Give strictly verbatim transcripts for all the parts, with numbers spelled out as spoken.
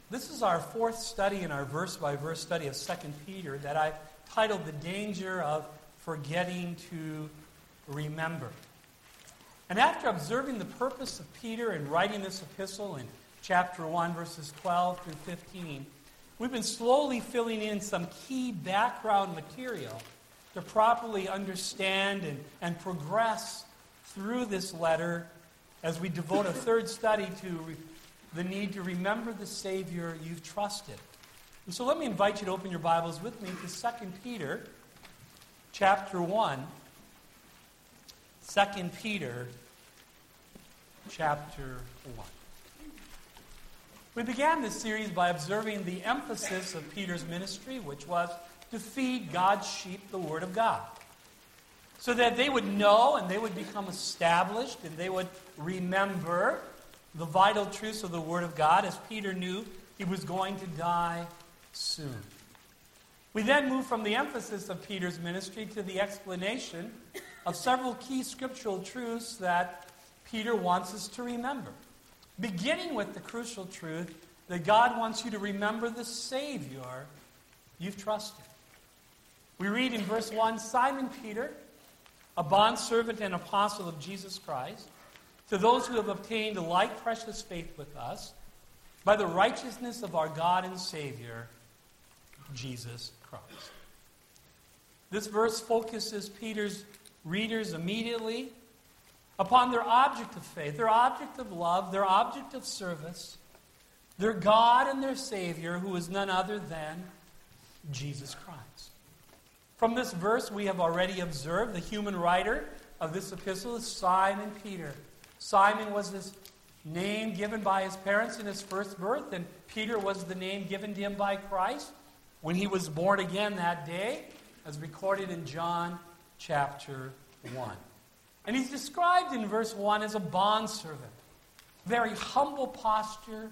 This is our fourth study in our verse-by-verse study of Second Peter that I've titled The Danger of Forgetting to Remember. And after observing the purpose of Peter in writing this epistle in chapter one, verses twelve through fifteen, we've been slowly filling in some key background material to properly understand and, and progress through this letter as we devote a third study to re- the need to remember the Savior you've trusted. And so let me invite you to open your Bibles with me to Second Peter chapter one. Second Peter chapter one. We began this series by observing the emphasis of Peter's ministry, which was to feed God's sheep the Word of God, so that they would know and they would become established and they would remember the vital truths of the Word of God, as Peter knew he was going to die soon. We then moved from the emphasis of Peter's ministry to the explanation of several key scriptural truths that Peter wants us to remember, beginning with the crucial truth that God wants you to remember the Savior you've trusted. We read in verse one, Simon Peter, a bondservant and apostle of Jesus Christ, to those who have obtained a like precious faith with us, by the righteousness of our God and Savior, Jesus Christ. This verse focuses Peter's readers immediately upon their object of faith, their object of love, their object of service, their God and their Savior, who is none other than Jesus Christ. From this verse, we have already observed the human writer of this epistle is Simon Peter. Simon was his name given by his parents in his first birth, and Peter was the name given to him by Christ when he was born again that day, as recorded in John chapter one. And he's described in verse one as a bondservant, very humble posture,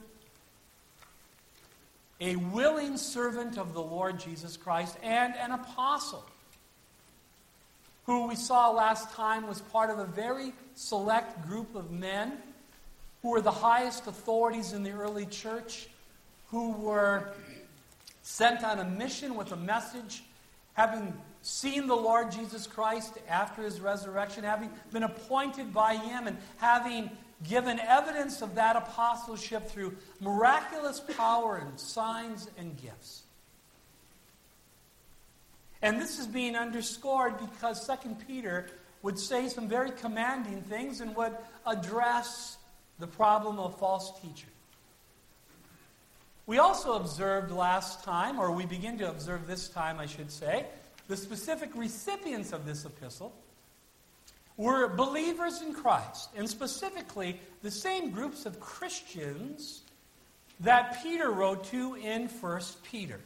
a willing servant of the Lord Jesus Christ, and an apostle, who we saw last time was part of a very select group of men who were the highest authorities in the early church, who were sent on a mission with a message, having seen the Lord Jesus Christ after his resurrection, having been appointed by him, and having given evidence of that apostleship through miraculous power and signs and gifts. And this is being underscored because Second Peter would say some very commanding things and would address the problem of false teachers. We also observed last time, or we begin to observe this time, I should say, the specific recipients of this epistle were believers in Christ, and specifically the same groups of Christians that Peter wrote to in First Peter.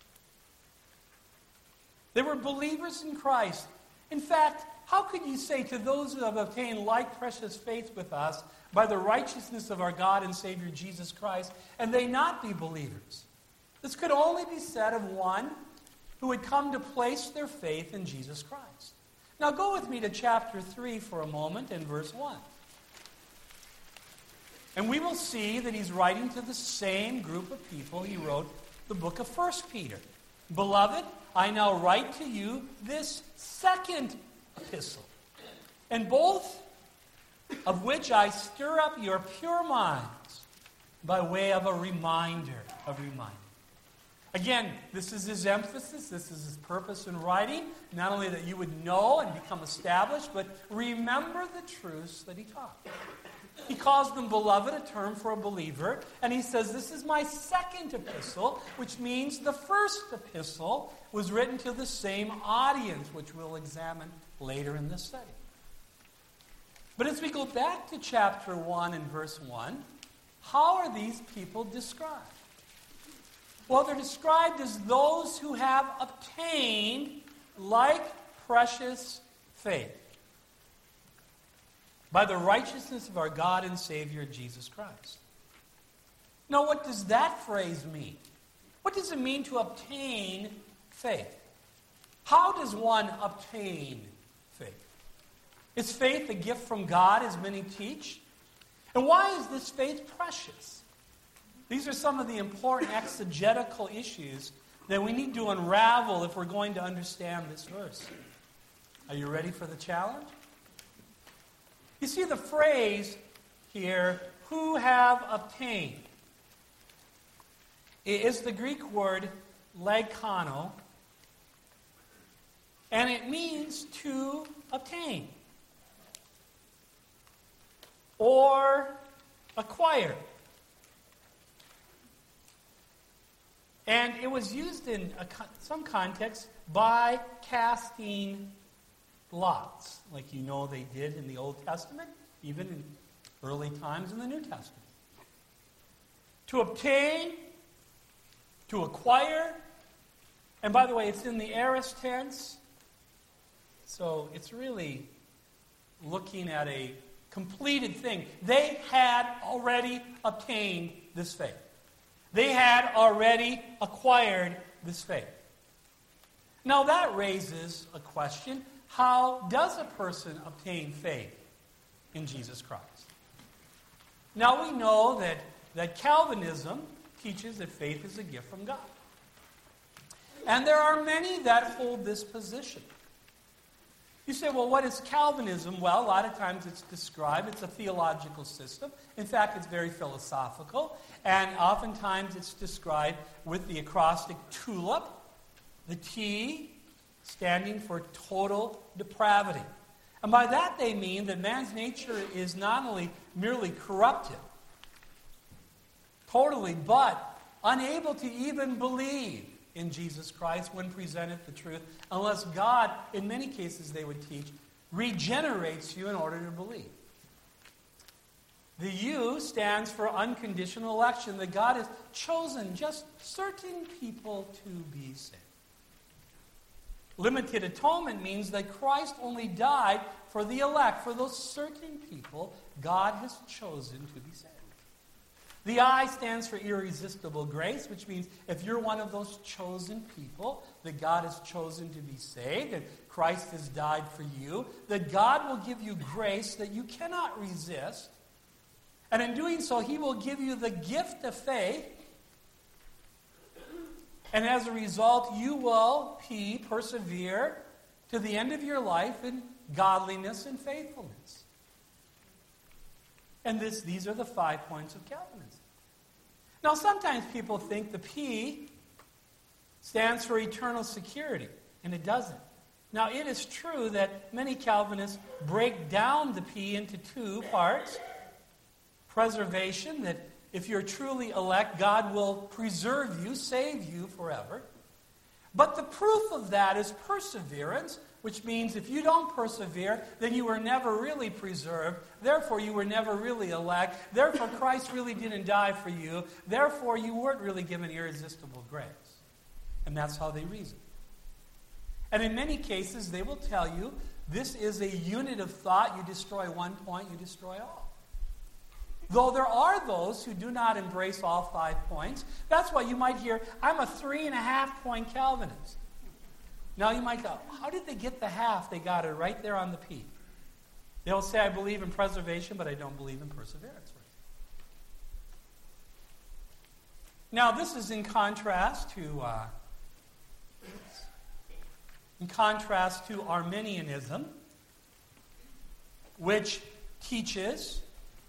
They were believers in Christ. In fact, how could you say to those who have obtained like precious faith with us by the righteousness of our God and Savior Jesus Christ, and they not be believers? This could only be said of one who had come to place their faith in Jesus Christ. Now go with me to chapter three for a moment and verse one. And we will see that he's writing to the same group of people he wrote the book of First Peter. Beloved, I now write to you this second epistle, and both of which I stir up your pure minds by way of a reminder, a reminder. Again, this is his emphasis, this is his purpose in writing, not only that you would know and become established, but remember the truths that he taught. He calls them beloved, a term for a believer, and he says, this is my second epistle, which means the first epistle was written to the same audience, which we'll examine later in this study. But as we go back to chapter one and verse one, how are these people described? Well, they're described as those who have obtained like precious faith by the righteousness of our God and Savior Jesus Christ. Now, what does that phrase mean? What does it mean to obtain faith? How does one obtain faith? Is faith a gift from God, as many teach? And why is this faith precious? These are some of the important exegetical issues that we need to unravel if we're going to understand this verse. Are you ready for the challenge? You see the phrase here, who have obtained. It is the Greek word legkano, and it means to obtain or acquire. And it was used in a, some contexts by casting lots, like you know they did in the Old Testament, even in early times in the New Testament. To obtain, to acquire, and by the way, it's in the aorist tense, so it's really looking at a completed thing. They had already obtained this faith. They had already acquired this faith. Now that raises a question. How does a person obtain faith in Jesus Christ? Now we know that, that Calvinism teaches that faith is a gift from God. And there are many that hold this position. You say, well, what is Calvinism? Well, a lot of times it's described, it's a theological system. In fact, it's very philosophical. And oftentimes it's described with the acrostic TULIP, the T standing for total depravity. And by that they mean that man's nature is not only merely corrupted, totally, but unable to even believe in Jesus Christ when presented the truth, unless God, in many cases they would teach, regenerates you in order to believe. The U stands for unconditional election, that God has chosen just certain people to be saved. Limited atonement means that Christ only died for the elect, for those certain people God has chosen to be saved. The I stands for irresistible grace, which means if you're one of those chosen people that God has chosen to be saved, and Christ has died for you, that God will give you grace that you cannot resist. And in doing so, He will give you the gift of faith. And as a result, you will, P, persevere to the end of your life in godliness and faithfulness. And this, these are the five points of Calvinism. Now, sometimes people think the P stands for eternal security, and it doesn't. Now, it is true that many Calvinists break down the P into two parts. Preservation, that if you're truly elect, God will preserve you, save you forever. But the proof of that is perseverance, which means if you don't persevere, then you were never really preserved. Therefore, you were never really elect. Therefore, Christ really didn't die for you. Therefore, you weren't really given irresistible grace. And that's how they reason. And in many cases, they will tell you this is a unit of thought. You destroy one point, you destroy all. Though there are those who do not embrace all five points. That's why you might hear, I'm a three and a half point Calvinist. Now you might go, how did they get the half? They got it right there on the P. They'll say, I believe in preservation, but I don't believe in perseverance. Now this is in contrast to uh, in contrast to Arminianism, which teaches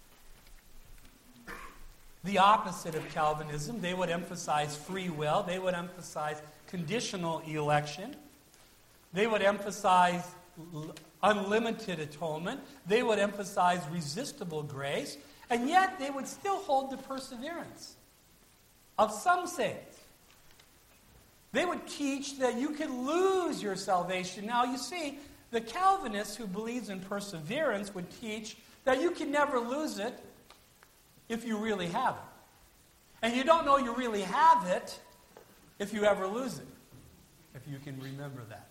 the opposite of Calvinism. They would emphasize free will. They would emphasize conditional election. They would emphasize unlimited atonement. They would emphasize resistible grace. And yet they would still hold the perseverance of some saints. They would teach that you can lose your salvation. Now you see, the Calvinist who believes in perseverance would teach that you can never lose it if you really have it. And you don't know you really have it if you ever lose it. If you can remember that.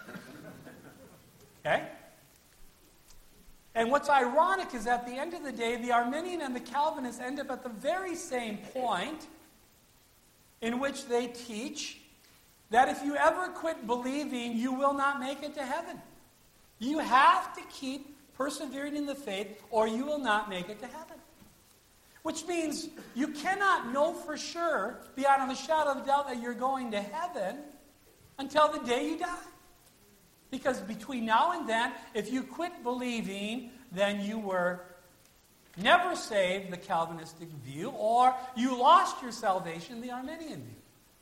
Okay? And what's ironic is at the end of the day, the Arminian and the Calvinist end up at the very same point in which they teach that if you ever quit believing, you will not make it to heaven. You have to keep persevering in the faith or you will not make it to heaven. Which means you cannot know for sure, beyond a shadow of a doubt, that you're going to heaven until the day you die. Because between now and then, if you quit believing, then you were never saved, the Calvinistic view, or you lost your salvation, the Arminian view.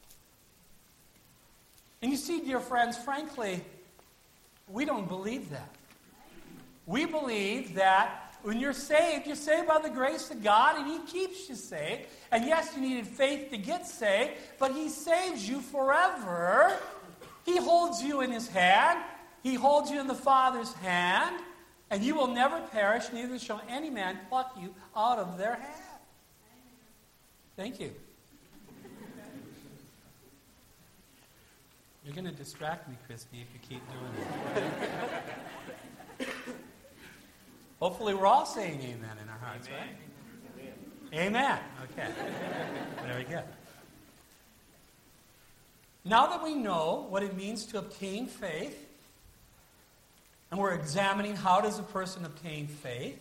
And you see, dear friends, frankly, we don't believe that. We believe that when you're saved, you're saved by the grace of God, and He keeps you saved. And yes, you needed faith to get saved, but He saves you forever. He holds you in His hand. He holds you in the Father's hand, and you will never perish, neither shall any man pluck you out of their hand. Thank you. You're going to distract me, Christy, if you keep doing it. Hopefully we're all saying amen in our hearts, amen. Right? Amen. Amen. Okay. Very good. Now that we know what it means to obtain faith, and we're examining how does a person obtain faith,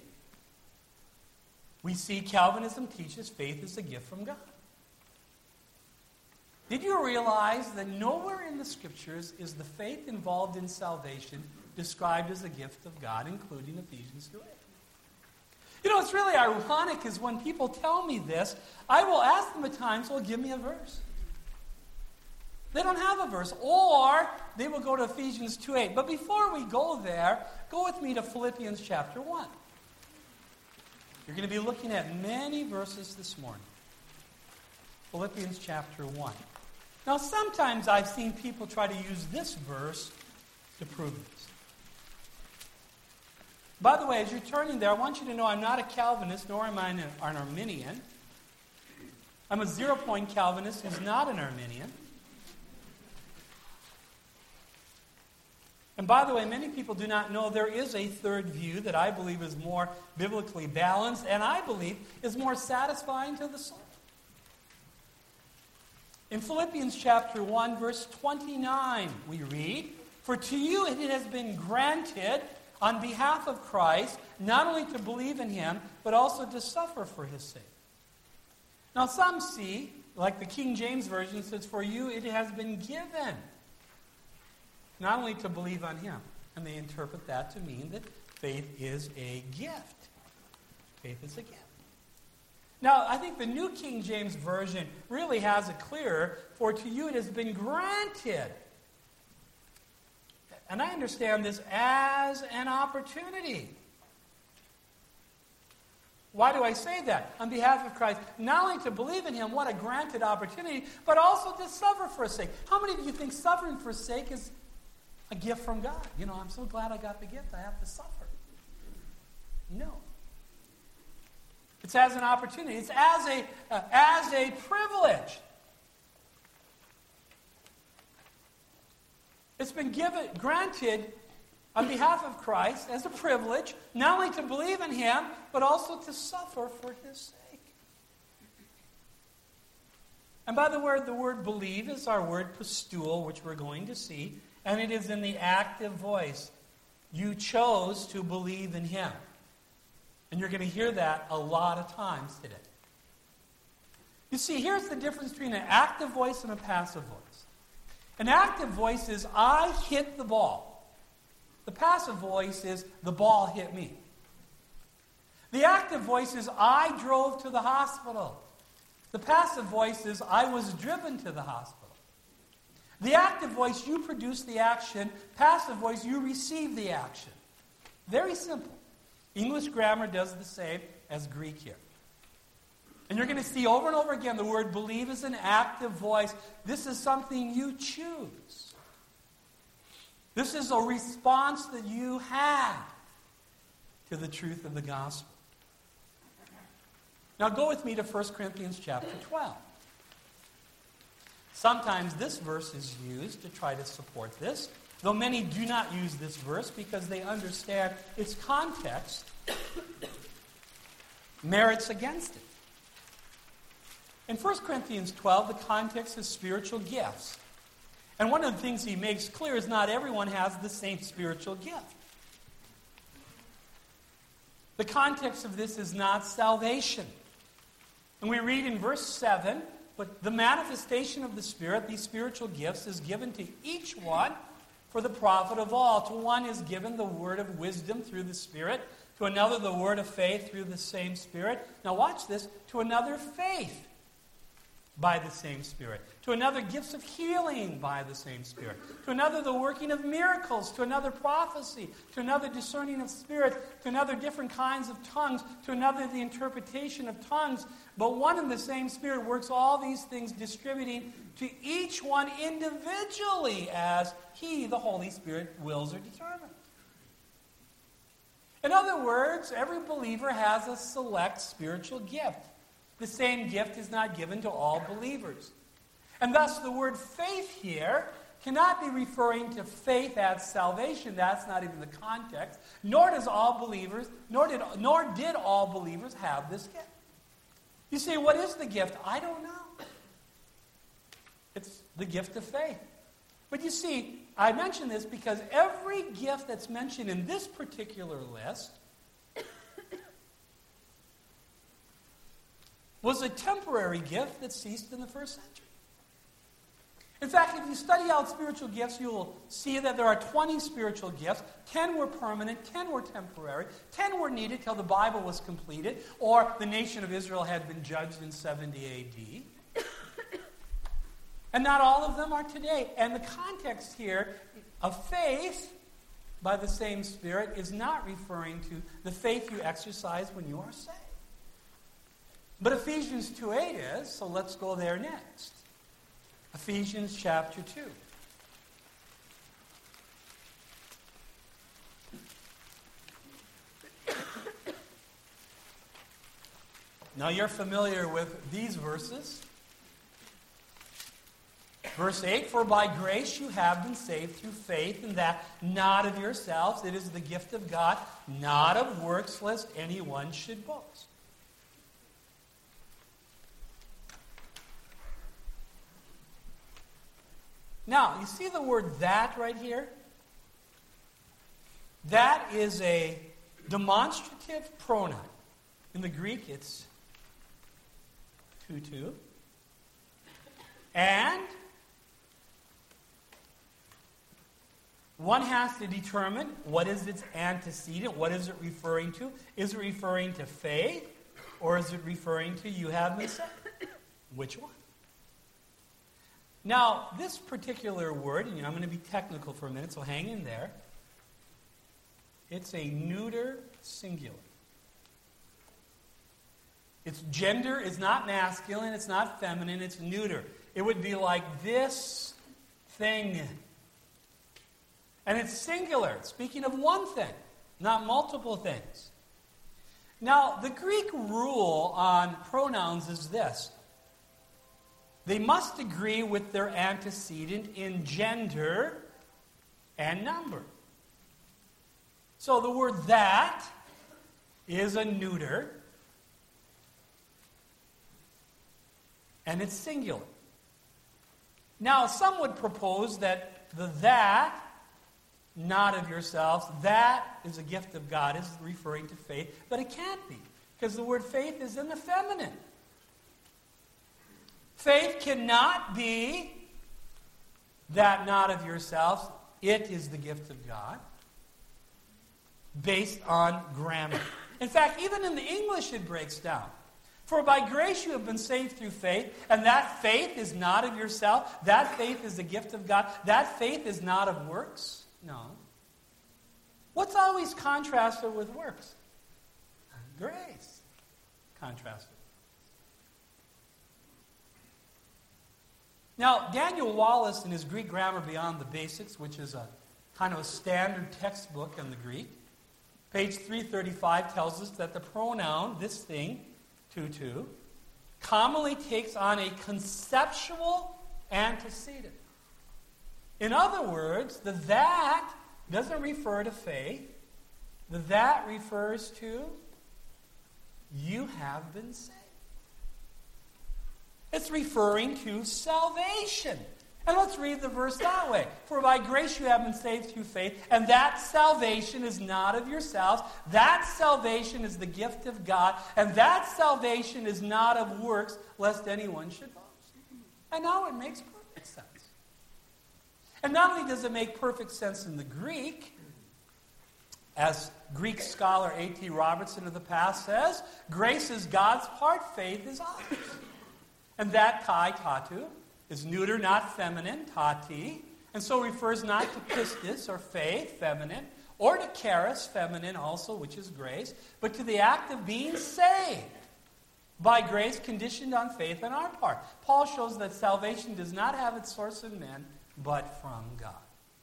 we see Calvinism teaches faith is a gift from God. Did you realize that nowhere in the Scriptures is the faith involved in salvation described as a gift of God, including Ephesians two eight? You know, what's really ironic is when people tell me this, I will ask them at times, well, give me a verse. They don't have a verse. Or they will go to Ephesians two eight. But before we go there, go with me to Philippians chapter one. You're going to be looking at many verses this morning. Philippians chapter one. Now, sometimes I've seen people try to use this verse to prove this. By the way, as you're turning there, I want you to know I'm not a Calvinist, nor am I an, an Arminian. I'm a zero-point Calvinist who's not an Arminian. And by the way, many people do not know there is a third view that I believe is more biblically balanced, and I believe is more satisfying to the soul. In Philippians chapter one, verse twenty-nine, we read, "For to you it has been granted on behalf of Christ, not only to believe in Him, but also to suffer for His sake." Now some see, like the King James Version says, "For you it has been given, not only to believe on Him." And they interpret that to mean that faith is a gift. Faith is a gift. Now, I think the New King James Version really has it clearer, "For to you it has been granted." And I understand this as an opportunity. Why do I say that? On behalf of Christ, not only to believe in Him, what a granted opportunity, but also to suffer for His sake. How many of you think suffering for His sake is a gift from God? You know, I'm so glad I got the gift, I have to suffer. No. It's as an opportunity. It's as a, uh, as a privilege. It's been given, granted on behalf of Christ as a privilege, not only to believe in Him, but also to suffer for His sake. And by the word, the word believe is our word pistuo, which we're going to see, and it is in the active voice. You chose to believe in Him. And you're going to hear that a lot of times today. You see, here's the difference between an active voice and a passive voice. An active voice is, I hit the ball. The passive voice is, the ball hit me. The active voice is, I drove to the hospital. The passive voice is, I was driven to the hospital. The active voice, you produce the action. Passive voice, you receive the action. Very simple. English grammar does the same as Greek here. And you're going to see over and over again the word believe is an active voice. This is something you choose. This is a response that you have to the truth of the gospel. Now go with me to First Corinthians chapter twelve. Sometimes this verse is used to try to support this, though many do not use this verse because they understand its context merits against it. In First Corinthians twelve, the context is spiritual gifts. And one of the things he makes clear is not everyone has the same spiritual gift. The context of this is not salvation. And we read in verse seven, but the manifestation of the Spirit, these spiritual gifts, is given to each one for the profit of all. To one is given the word of wisdom through the Spirit, to another the word of faith through the same Spirit. Now watch this. To another faith by the same Spirit. To another gifts of healing by the same Spirit. To another the working of miracles. To another prophecy. To another discerning of spirits. To another different kinds of tongues. To another the interpretation of tongues. But one and the same Spirit works all these things, distributing to each one individually as He, the Holy Spirit, wills or determines. In other words, every believer has a select spiritual gift. The same gift is not given to all believers. And thus the word faith here cannot be referring to faith as salvation. That's not even the context. Nor does all believers, nor did, nor did all believers have this gift. You say, what is the gift? I don't know. It's the gift of faith. But you see, I mention this because every gift that's mentioned in this particular list was a temporary gift that ceased in the first century. In fact, if you study out spiritual gifts, you will see that there are twenty spiritual gifts. ten were permanent, ten were temporary, ten were needed till the Bible was completed, or the nation of Israel had been judged in seventy A D. And not all of them are today. And the context here of faith by the same Spirit is not referring to the faith you exercise when you are saved. But Ephesians two eight is, so let's go there next. Ephesians chapter two. Now you're familiar with these verses. Verse eight, for by grace you have been saved through faith, and that not of yourselves, it is the gift of God, not of works, lest anyone should boast. Now, you see the word that right here? That is a demonstrative pronoun. In the Greek, it's tutu. And one has to determine what is its antecedent, what is it referring to? Is it referring to faith, or is it referring to you have been saved? Which one? Now, this particular word, and I'm going to be technical for a minute, so hang in there. It's a neuter singular. Its gender is not masculine, it's not feminine, it's neuter. It would be like this thing. And it's singular, speaking of one thing, not multiple things. Now, the Greek rule on pronouns is this. They must agree with their antecedent in gender and number. So the word that is a neuter, and it's singular. Now, some would propose that the that, not of yourselves, that is a gift of God, is referring to faith, but it can't be, because the word faith is in the feminine. Faith cannot be that not of yourselves. It is the gift of God, based on grammar. In fact, even in the English it breaks down. For by grace you have been saved through faith, and that faith is not of yourself. That faith is the gift of God. That faith is not of works. No. What's always contrasted with works? Grace. Contrasted. Now, Daniel Wallace, in his Greek Grammar Beyond the Basics, which is a kind of a standard textbook in the Greek, page three thirty-five tells us that the pronoun, this thing, tutu, commonly takes on a conceptual antecedent. In other words, the that doesn't refer to faith. The that refers to you have been saved. It's referring to salvation. And let's read the verse that way. For by grace you have been saved through faith, and that salvation is not of yourselves. That salvation is the gift of God, and that salvation is not of works, lest anyone should boast. And now it makes perfect sense. And not only does it make perfect sense in the Greek, as Greek scholar A T Robertson of the past says, grace is God's part, faith is ours. And that kai, tatu, is neuter, not feminine, tati, and so refers not to pistis, or faith, feminine, or to charis, feminine also, which is grace, but to the act of being saved by grace conditioned on faith on our part. Paul shows that salvation does not have its source in men, but from God.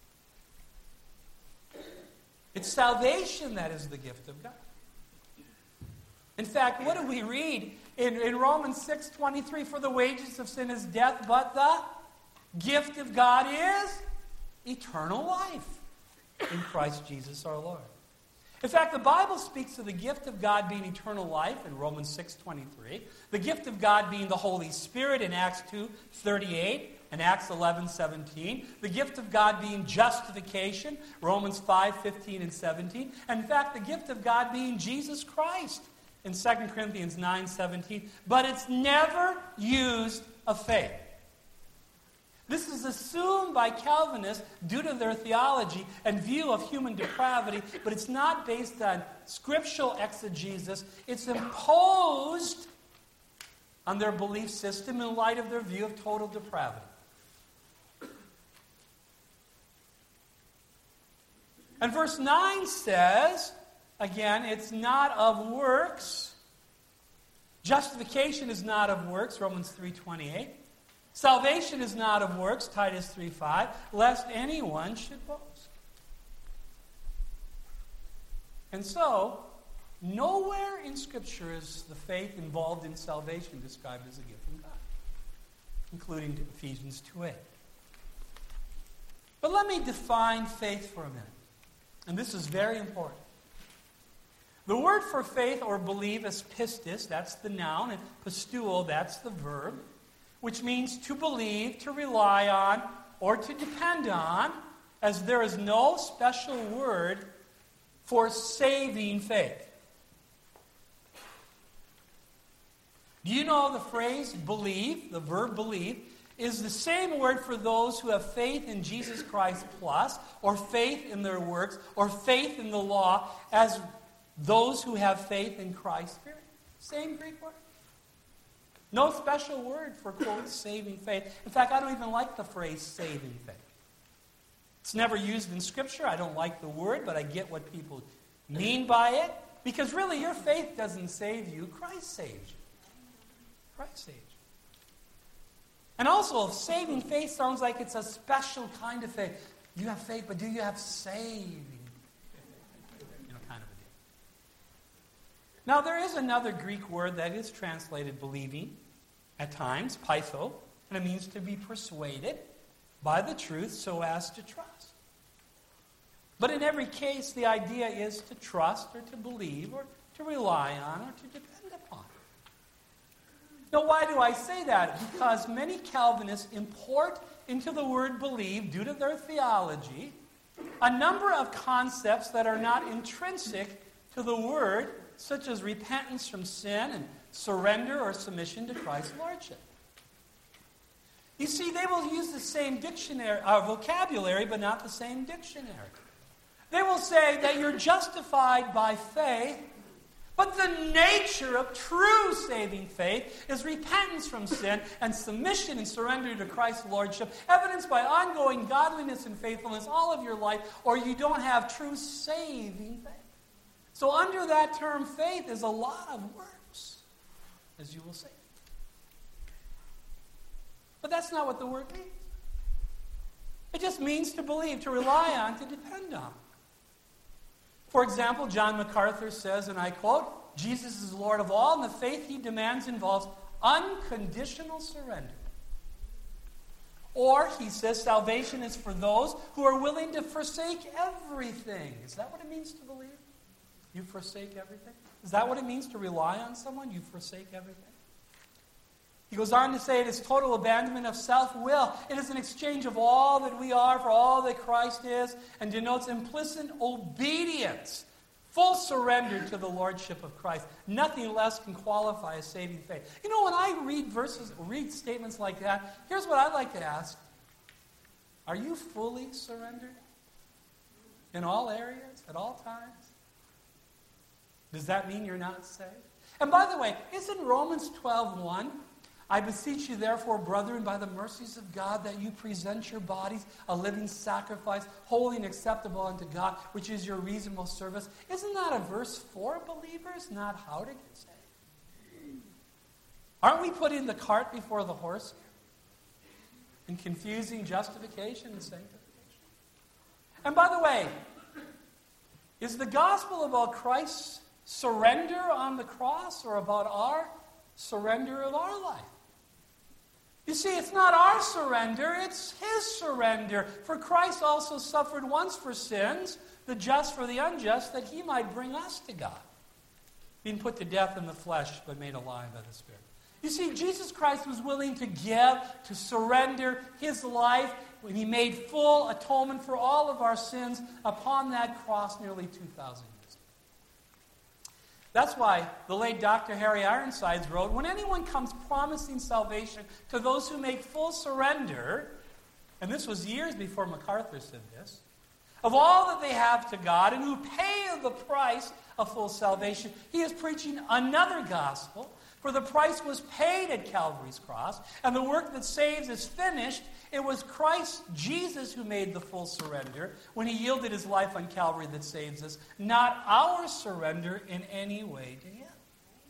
It's salvation that is the gift of God. In fact, what do we read in, in Romans six twenty-three? For the wages of sin is death, but the gift of God is eternal life in Christ Jesus our Lord. In fact, the Bible speaks of the gift of God being eternal life in Romans six twenty-three, the gift of God being the Holy Spirit in Acts two thirty-eight and Acts eleven seventeen, the gift of God being justification, Romans five fifteen and seventeen, and in fact, the gift of God being Jesus Christ in Second Corinthians nine seventeen, but it's never used of faith. This is assumed by Calvinists due to their theology and view of human depravity, but it's not based on scriptural exegesis. It's imposed on their belief system in light of their view of total depravity. And verse nine says, again, it's not of works. Justification is not of works, Romans three twenty-eight. Salvation is not of works, Titus three five, lest anyone should boast. And so, nowhere in Scripture is the faith involved in salvation described as a gift from God, including Ephesians two eight. But let me define faith for a minute. And this is very important. The word for faith or believe is pistis, that's the noun, and pistuo, that's the verb, which means to believe, to rely on, or to depend on, as there is no special word for saving faith. Do you know the phrase believe, the verb believe, is the same word for those who have faith in Jesus Christ plus, or faith in their works, or faith in the law, as those who have faith in Christ's Spirit. Same Greek word. No special word for, quote, saving faith. In fact, I don't even like the phrase saving faith. It's never used in Scripture. I don't like the word, but I get what people mean by it. Because really, your faith doesn't save you. Christ saves you. Christ saves you. And also, saving faith sounds like it's a special kind of faith. You have faith, but do you have saving? You know, kind of a deal. Now, there is another Greek word that is translated believing at times, pytho, and it means to be persuaded by the truth so as to trust. But in every case, the idea is to trust or to believe or to rely on or to depend upon. Now, why do I say that? Because many Calvinists import into the word believe, due to their theology, a number of concepts that are not intrinsic to the word, such as repentance from sin and surrender or submission to Christ's lordship. You see, they will use the same dictionary, uh, vocabulary, but not the same dictionary. They will say that you're justified by faith, but the nature of true saving faith is repentance from sin and submission and surrender to Christ's lordship, evidenced by ongoing godliness and faithfulness all of your life, or you don't have true saving faith. So under that term, faith is a lot of works, as you will see. But that's not what the word means. It just means to believe, to rely on, to depend on. For example, John MacArthur says, and I quote, Jesus is Lord of all, and the faith he demands involves unconditional surrender. Or, he says, salvation is for those who are willing to forsake everything. Is that what it means to believe? You forsake everything? Is that what it means to rely on someone? You forsake everything? He goes on to say it is total abandonment of self-will. It is an exchange of all that we are for all that Christ is, and denotes implicit obedience, full surrender to the lordship of Christ. Nothing less can qualify a saving faith. You know, when I read verses, read statements like that, here's what I'd like to ask. Are you fully surrendered? In all areas, at all times? Does that mean you're not saved? And by the way, isn't Romans twelve one, I beseech you therefore, brethren, by the mercies of God, that you present your bodies a living sacrifice, holy and acceptable unto God, which is your reasonable service. Isn't that a verse for believers, not how to get saved? Aren't we putting the cart before the horse and confusing justification and sanctification? And by the way, is the gospel about Christ's surrender on the cross or about our surrender of our life? You see, it's not our surrender, it's His surrender. For Christ also suffered once for sins, the just for the unjust, that He might bring us to God, being put to death in the flesh, but made alive by the Spirit. You see, Jesus Christ was willing to give, to surrender His life when He made full atonement for all of our sins upon that cross nearly two thousand years ago. That's why the late Doctor Harry Ironsides wrote, when anyone comes promising salvation to those who make full surrender, and this was years before MacArthur said this, of all that they have to God and who pay the price of full salvation, he is preaching another gospel. For the price was paid at Calvary's cross, and the work that saves is finished. It was Christ Jesus who made the full surrender when He yielded His life on Calvary that saves us, not our surrender in any way to Him.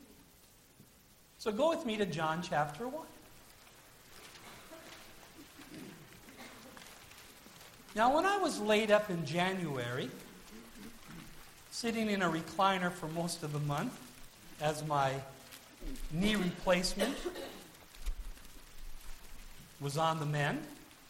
So go with me to John chapter one. Now, when I was laid up in January, sitting in a recliner for most of the month as my knee replacement was on the mend,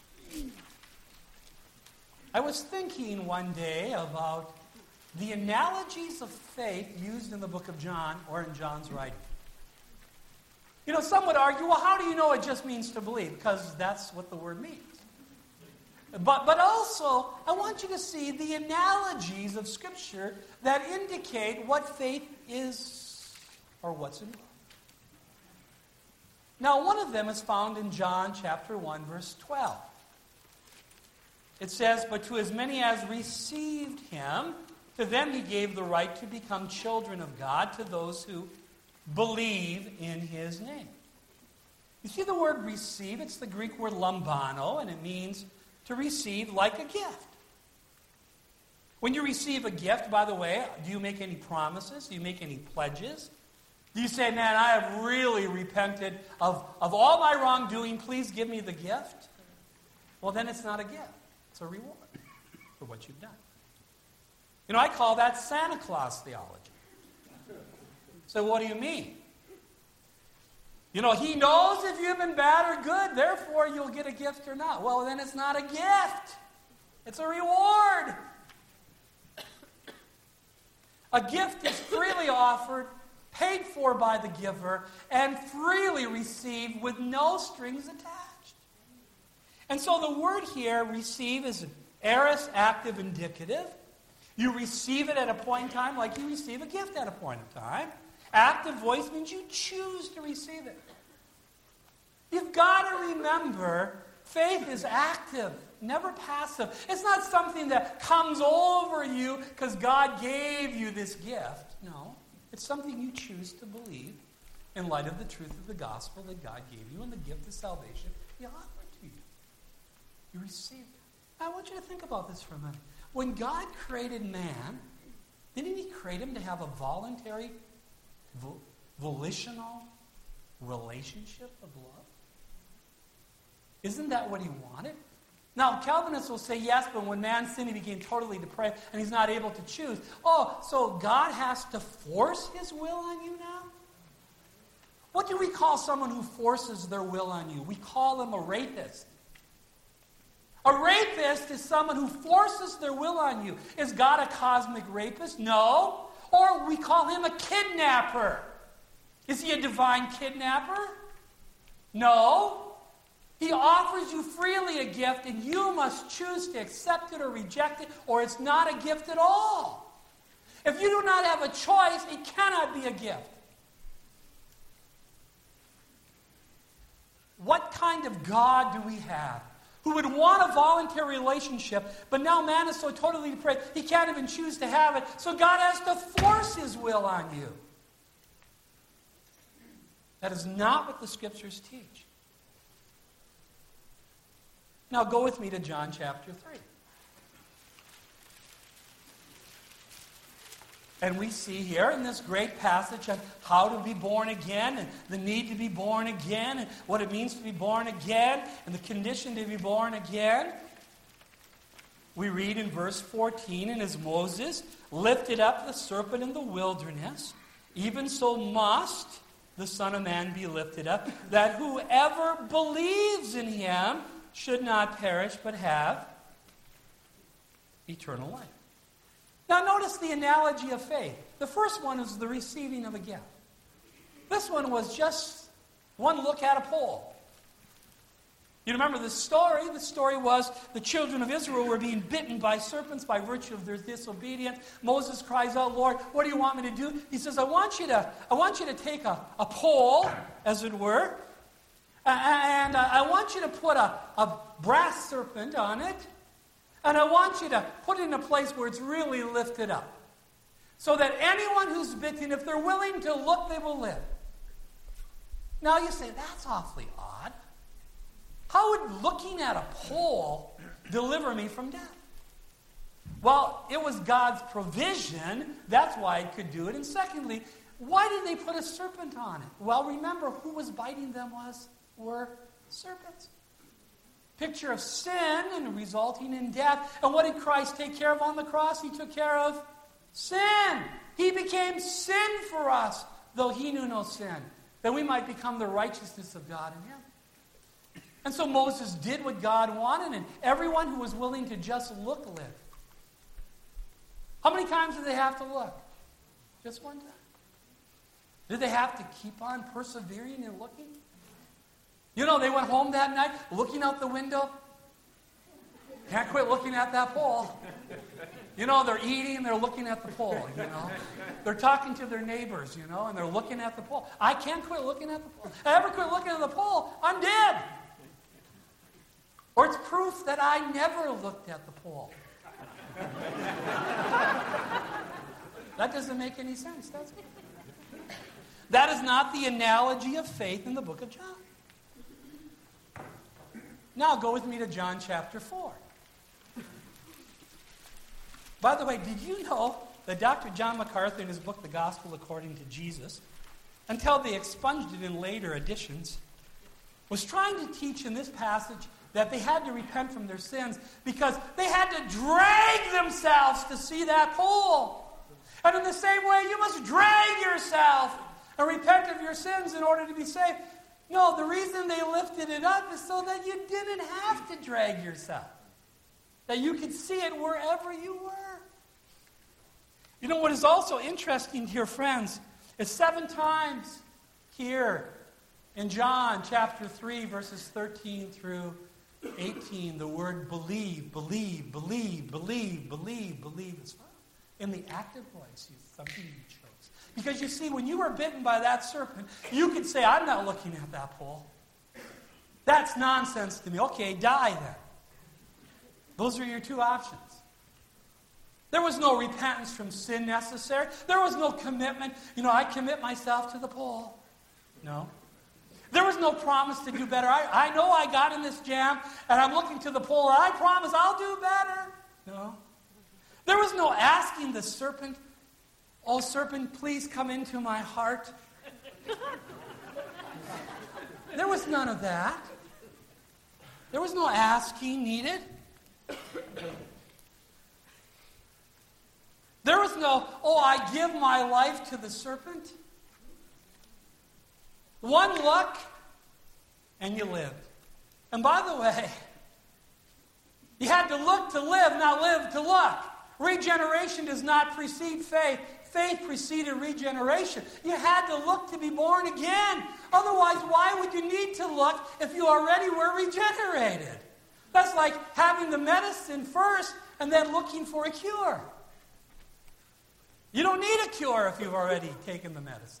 I was thinking one day about the analogies of faith used in the book of John or in John's writing. You know, some would argue, well, how do you know it just means to believe? Because that's what the word means. But, but also, I want you to see the analogies of Scripture that indicate what faith is or what's involved. Now, one of them is found in John chapter one, verse twelve. It says, but to as many as received Him, to them He gave the right to become children of God, to those who believe in His name. You see the word receive? It's the Greek word lambano, and it means to receive like a gift. When you receive a gift, by the way, do you make any promises? Do you make any pledges? Do you say, man, I have really repented of, of all my wrongdoing. Please give me the gift? Well, then it's not a gift. It's a reward for what you've done. You know, I call that Santa Claus theology. So what do you mean? You know, He knows if you've been bad or good, therefore you'll get a gift or not. Well, then it's not a gift. It's a reward. A gift is freely offered, paid for by the giver, and freely received with no strings attached. And so the word here, receive, is an aorist active indicative. You receive it at a point in time like you receive a gift at a point in time. Active voice means you choose to receive it. You've got to remember, faith is active, never passive. It's not something that comes over you because God gave you this gift. No. It's something you choose to believe in light of the truth of the gospel that God gave you and the gift of salvation He offered to you. You received it. Now, I want you to think about this for a minute. When God created man, didn't He create him to have a voluntary, vo- volitional relationship of love? Isn't that what He wanted? Now, Calvinists will say, yes, but when man sinned, he became totally depraved, and he's not able to choose. Oh, so God has to force His will on you now? What do we call someone who forces their will on you? We call them a rapist. A rapist is someone who forces their will on you. Is God a cosmic rapist? No. Or we call Him a kidnapper. Is He a divine kidnapper? No. He offers you freely a gift, and you must choose to accept it or reject it, or it's not a gift at all. If you do not have a choice, it cannot be a gift. What kind of God do we have who would want a voluntary relationship, but now man is so totally depraved, he can't even choose to have it, so God has to force his will on you? That is not what the Scriptures teach. Now go with me to John chapter three. And we see here in this great passage on how to be born again and the need to be born again and what it means to be born again and the condition to be born again. We read in verse fourteen, and as Moses lifted up the serpent in the wilderness, even so must the Son of Man be lifted up, that whoever believes in him should not perish but have eternal life. Now notice the analogy of faith. The first one is the receiving of a gift. This one was just one look at a pole. You remember the story? The story was the children of Israel were being bitten by serpents by virtue of their disobedience. Moses cries out, Lord, what do you want me to do? He says, I want you to, I want you to take a, a pole, as it were, and I want you to put a, a brass serpent on it, and I want you to put it in a place where it's really lifted up, so that anyone who's bitten, if they're willing to look, they will live. Now you say, that's awfully odd. How would looking at a pole deliver me from death? Well, it was God's provision. That's why it could do it. And secondly, why did they put a serpent on it? Well, remember, who was biting them was were serpents. Picture of sin and resulting in death. And what did Christ take care of on the cross? He took care of sin. He became sin for us, though he knew no sin, that we might become the righteousness of God in him. And so Moses did what God wanted, and everyone who was willing to just look lived. How many times did they have to look? Just one time. Did they have to keep on persevering and looking? You know, they went home that night looking out the window. Can't quit looking at that pole. You know, they're eating, they're looking at the pole, you know. They're talking to their neighbors, you know, and they're looking at the pole. I can't quit looking at the pole. If I ever quit looking at the pole, I'm dead. Or it's proof that I never looked at the pole. That doesn't make any sense, does it? That is not the analogy of faith in the book of John. Now go with me to John chapter four. By the way, did you know that Doctor John MacArthur in his book, The Gospel According to Jesus, until they expunged it in later editions, was trying to teach in this passage that they had to repent from their sins because they had to drag themselves to see that pole. And in the same way, you must drag yourself and repent of your sins in order to be saved. No, the reason they lifted it up is so that you didn't have to drag yourself. That you could see it wherever you were. You know what is also interesting here, friends, is seven times here in John chapter three, verses thirteen through eighteen, the word believe, believe, believe, believe, believe, believe is found in the active voice, something you chose. Because you see, when you were bitten by that serpent, you could say, I'm not looking at that pole. That's nonsense to me. Okay, die then. Those are your two options. There was no repentance from sin necessary. There was no commitment. You know, I commit myself to the pole. No. There was no promise to do better. I, I know I got in this jam, and I'm looking to the pole, and I promise I'll do better. No. There was no asking the serpent, oh, serpent, please come into my heart. There was none of that. There was no asking needed. There was no, oh, I give my life to the serpent. One look, and you lived. And by the way, you had to look to live, not live to look. Regeneration does not precede faith. faith preceded regeneration. You had to look to be born again. Otherwise, why would you need to look if you already were regenerated? That's like having the medicine first and then looking for a cure. You don't need a cure if you've already taken the medicine.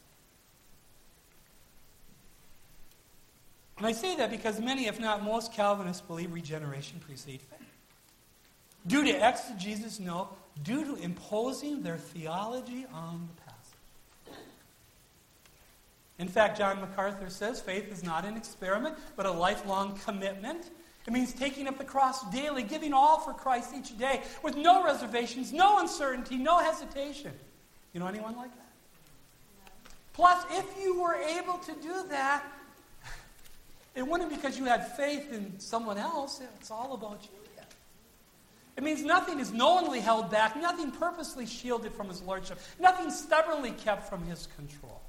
And I say that because many, if not most, Calvinists believe regeneration precedes faith. Due to exegesis, no. Due to imposing their theology on the passage. In fact, John MacArthur says faith is not an experiment, but a lifelong commitment. It means taking up the cross daily, giving all for Christ each day, with no reservations, no uncertainty, no hesitation. You know anyone like that? Plus, if you were able to do that, it wasn't because you had faith in someone else. It's all about you. It means nothing is knowingly held back, nothing purposely shielded from his lordship, nothing stubbornly kept from his control.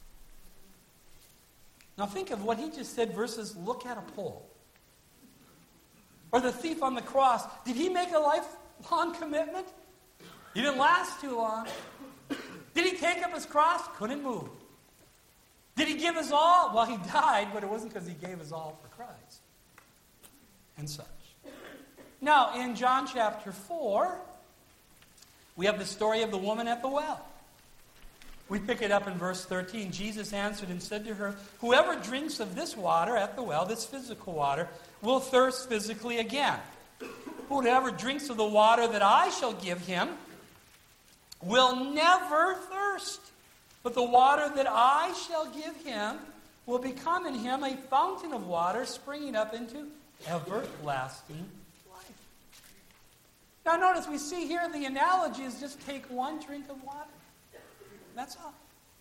Now think of what he just said versus look at a pole. Or the thief on the cross. Did he make a lifelong commitment? He didn't last too long. Did he take up his cross? Couldn't move. Did he give his all? Well, he died, but it wasn't because he gave his all for Christ. And such. Now, in John chapter four, we have the story of the woman at the well. We pick it up in verse thirteen. Jesus answered and said to her, "Whoever drinks of this water at the well, this physical water, will thirst physically again. Whoever drinks of the water that I shall give him will never thirst. But the water that I shall give him will become in him a fountain of water springing up into everlasting life." Now notice, we see here the analogy is just take one drink of water. That's all.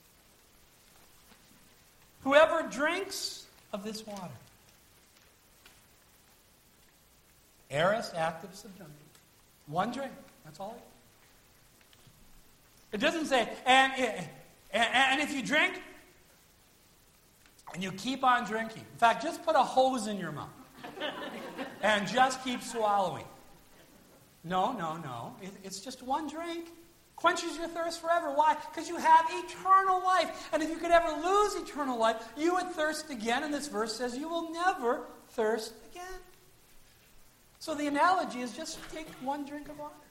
Whoever drinks of this water. Aorist, active, subjunctive. One drink. That's all. It doesn't say, and, and, and if you drink, and you keep on drinking. In fact, just put a hose in your mouth. And just keep swallowing. No, no, no. It, it's just one drink. Quenches your thirst forever. Why? Because you have eternal life. And if you could ever lose eternal life, you would thirst again. And this verse says you will never thirst again. So the analogy is just take one drink of water.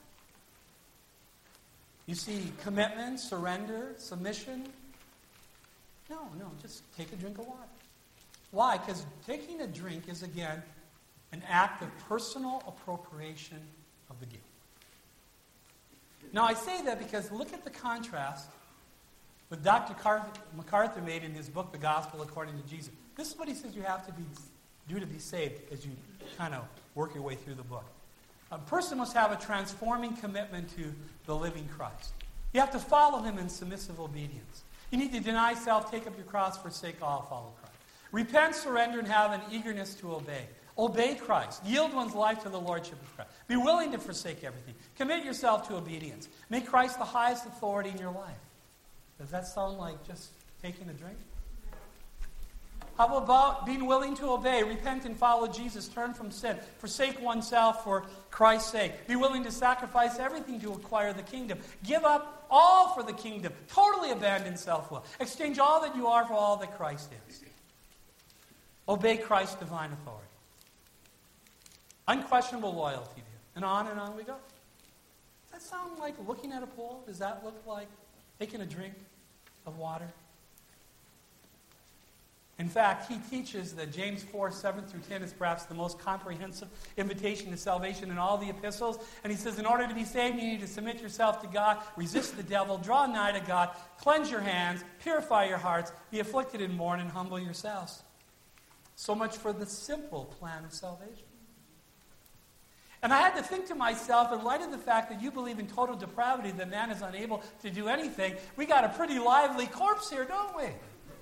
You see commitment, surrender, submission. No, no, just take a drink of water. Why? Because taking a drink is, again, an act of personal appropriation of the gift. Now, I say that because look at the contrast that Doctor MacArthur made in his book, The Gospel According to Jesus. This is what he says you have to be, do to be saved as you kind of work your way through the book. A person must have a transforming commitment to the living Christ. You have to follow him in submissive obedience. You need to deny self, take up your cross, forsake all, follow Christ. Repent, surrender, and have an eagerness to obey. Obey Christ. Yield one's life to the lordship of Christ. Be willing to forsake everything. Commit yourself to obedience. Make Christ the highest authority in your life. Does that sound like just taking a drink? How about being willing to obey, repent and follow Jesus, turn from sin, forsake oneself for Christ's sake, be willing to sacrifice everything to acquire the kingdom, give up all for the kingdom, totally abandon self-will, exchange all that you are for all that Christ is. Obey Christ's divine authority. Unquestionable loyalty to him. And on and on we go. Does that sound like looking at a pole? Does that look like taking a drink of water? In fact, he teaches that James four, seven through ten is perhaps the most comprehensive invitation to salvation in all the epistles. And he says, in order to be saved, you need to submit yourself to God, resist the devil, draw nigh to God, cleanse your hands, purify your hearts, be afflicted and mourn, and humble yourselves. So much for the simple plan of salvation. And I had to think to myself, in light of the fact that you believe in total depravity, that man is unable to do anything, we got a pretty lively corpse here, don't we?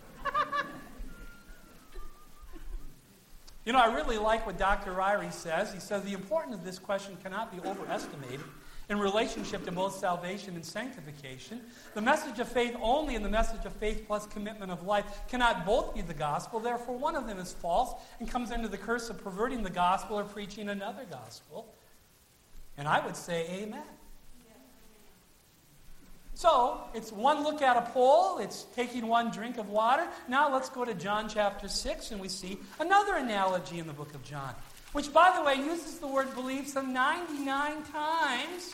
You know, I really like what Doctor Ryrie says. He says the importance of this question cannot be overestimated in relationship to both salvation and sanctification. The message of faith only and the message of faith plus commitment of life cannot both be the gospel. Therefore, one of them is false and comes under the curse of perverting the gospel or preaching another gospel. And I would say amen. So, it's one look at a pole, it's taking one drink of water. Now let's go to John chapter six, and we see another analogy in the book of John, which, by the way, uses the word believe some ninety-nine times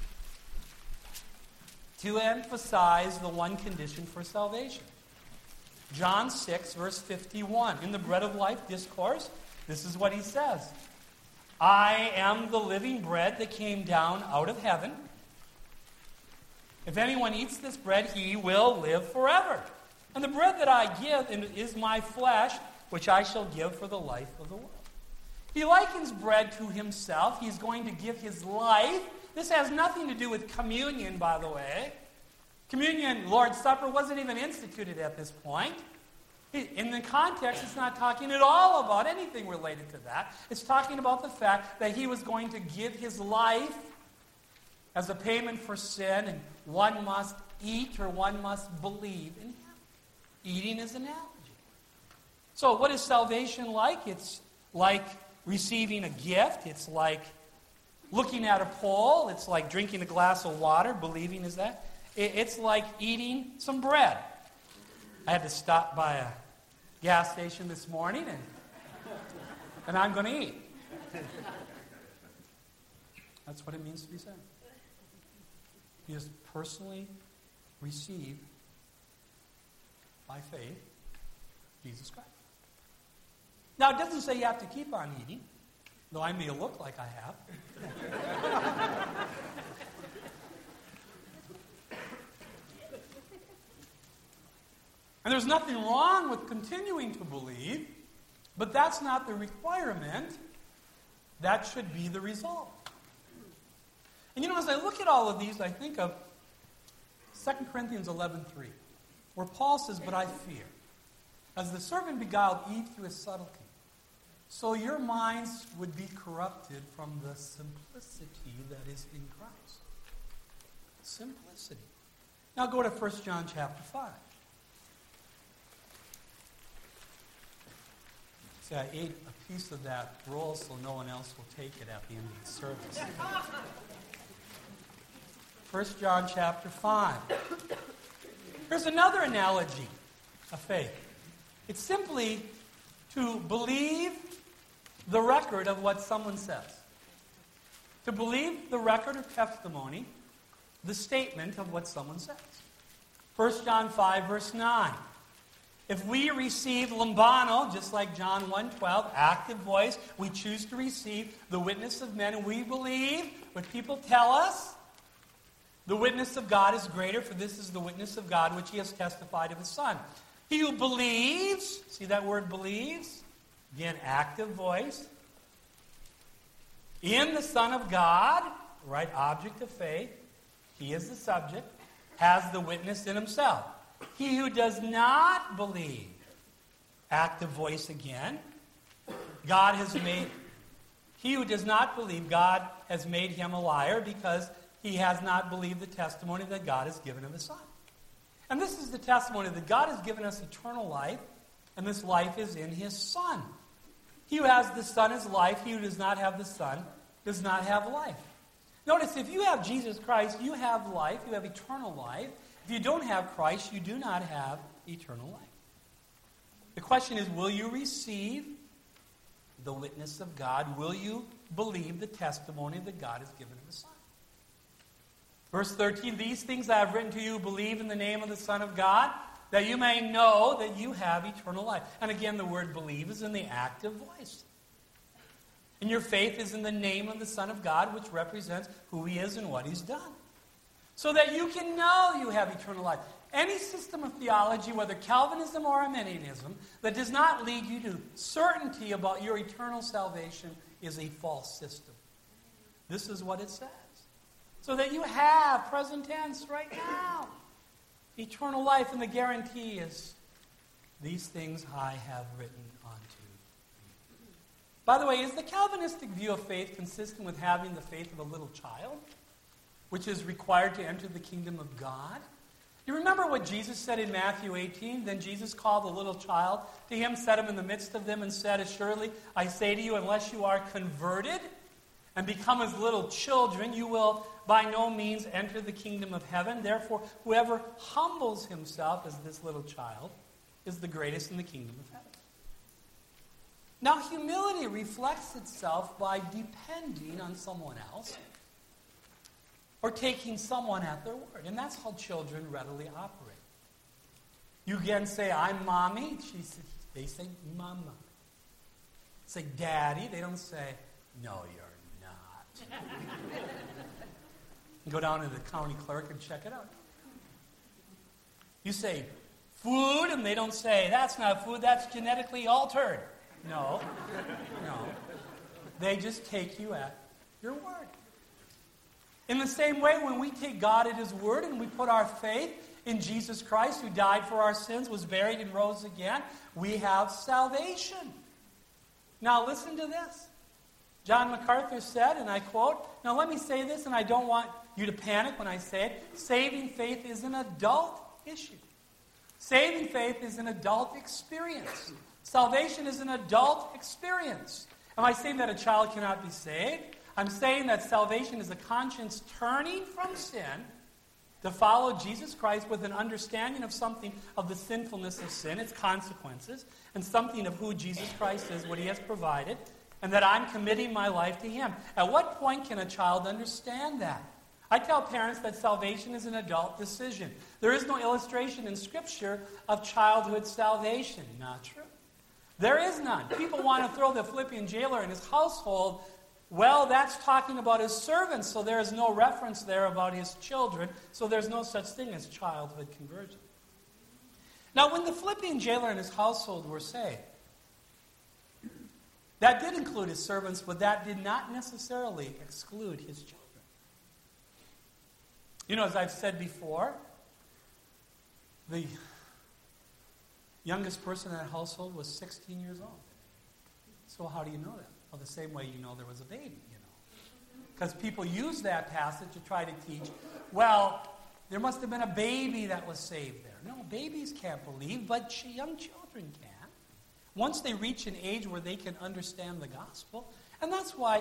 to emphasize the one condition for salvation. John six, verse fifty-one. In the Bread of Life discourse, this is what he says. I am the living bread that came down out of heaven. If anyone eats this bread, he will live forever. And the bread that I give is my flesh, which I shall give for the life of the world. He likens bread to himself. He's going to give his life. This has nothing to do with communion, by the way. Communion, Lord's Supper, wasn't even instituted at this point. In the context, it's not talking at all about anything related to that. It's talking about the fact that he was going to give his life as a payment for sin, and one must eat or one must believe in him. Eating is an analogy. So what is salvation like? It's like receiving a gift. It's like looking at a pole. It's like drinking a glass of water. Believing is that. It's like eating some bread. I had to stop by a gas station this morning, and, and I'm going to eat. That's what it means to be saved. You just personally receive, by faith, Jesus Christ. Now, it doesn't say you have to keep on eating, though I may look like I have. And there's nothing wrong with continuing to believe, but that's not the requirement. That should be the result. And you know, as I look at all of these, I think of Second Corinthians eleven three, where Paul says, but I fear, as the serpent beguiled Eve through his subtlety, so your minds would be corrupted from the simplicity that is in Christ. Simplicity. Now go to First John chapter five. See, I ate a piece of that roll so no one else will take it at the end of the service. First John chapter five. Here's another analogy of faith. It's simply to believe the record of what someone says. To believe the record of testimony, the statement of what someone says. First John five, verse nine. If we receive lambano, just like John one twelve, active voice, we choose to receive the witness of men, and we believe what people tell us. The witness of God is greater, for this is the witness of God which he has testified of his Son. He who believes, see that word believes? Again, active voice. In the Son of God, right, object of faith, he is the subject, has the witness in himself. He who does not believe, active voice again, God has made, he who does not believe, God has made him a liar because he has not believed the testimony that God has given of his Son. And this is the testimony that God has given us eternal life, and this life is in his Son. He who has the Son is life. He who does not have the Son does not have life. Notice, if you have Jesus Christ, you have life. You have eternal life. If you don't have Christ, you do not have eternal life. The question is, will you receive the witness of God? Will you believe the testimony that God has given of his Son? Verse thirteen, these things I have written to you, believe in the name of the Son of God, that you may know that you have eternal life. And again, the word believe is in the active voice. And your faith is in the name of the Son of God, which represents who he is and what he's done. So that you can know you have eternal life. Any system of theology, whether Calvinism or Arminianism, that does not lead you to certainty about your eternal salvation is a false system. This is what it says. So that you have, present tense, right now, eternal life, and the guarantee is, these things I have written unto you. By the way, is the Calvinistic view of faith consistent with having the faith of a little child, which is required to enter the kingdom of God? You remember what Jesus said in Matthew eighteen? Then Jesus called the little child to him, set him in the midst of them, and said, assuredly, I say to you, unless you are converted and become as little children, you will by no means enter the kingdom of heaven. Therefore, whoever humbles himself as this little child is the greatest in the kingdom of heaven. Now, humility reflects itself by depending on someone else or taking someone at their word. And that's how children readily operate. You again say, I'm mommy. She says, they say, mama. Say, daddy. They don't say, no, you're not. Go down to the county clerk and check it out. You say, food, and they don't say, that's not food, that's genetically altered. No, no. They just take you at your word. In the same way, when we take God at his word and we put our faith in Jesus Christ, who died for our sins, was buried, and rose again, we have salvation. Now listen to this. John MacArthur said, and I quote, now let me say this, and I don't want you to panic when I say it, saving faith is an adult issue. Saving faith is an adult experience. Salvation is an adult experience. Am I saying that a child cannot be saved? I'm saying that salvation is a conscience turning from sin to follow Jesus Christ with an understanding of something of the sinfulness of sin, its consequences, and something of who Jesus Christ is, what he has provided, and that I'm committing my life to him. At what point can a child understand that? I tell parents that salvation is an adult decision. There is no illustration in Scripture of childhood salvation. Not true. There is none. People want to throw the Philippian jailer and his household. Well, that's talking about his servants, so there is no reference there about his children, so there's no such thing as childhood conversion. Now, when the Philippian jailer and his household were saved, that did include his servants, but that did not necessarily exclude his children. You know, as I've said before, the youngest person in that household was sixteen years old. So how do you know that? Well, the same way you know there was a baby, you know. Because people use that passage to try to teach, well, there must have been a baby that was saved there. No, babies can't believe, but young children can. Once they reach an age where they can understand the gospel. And that's why,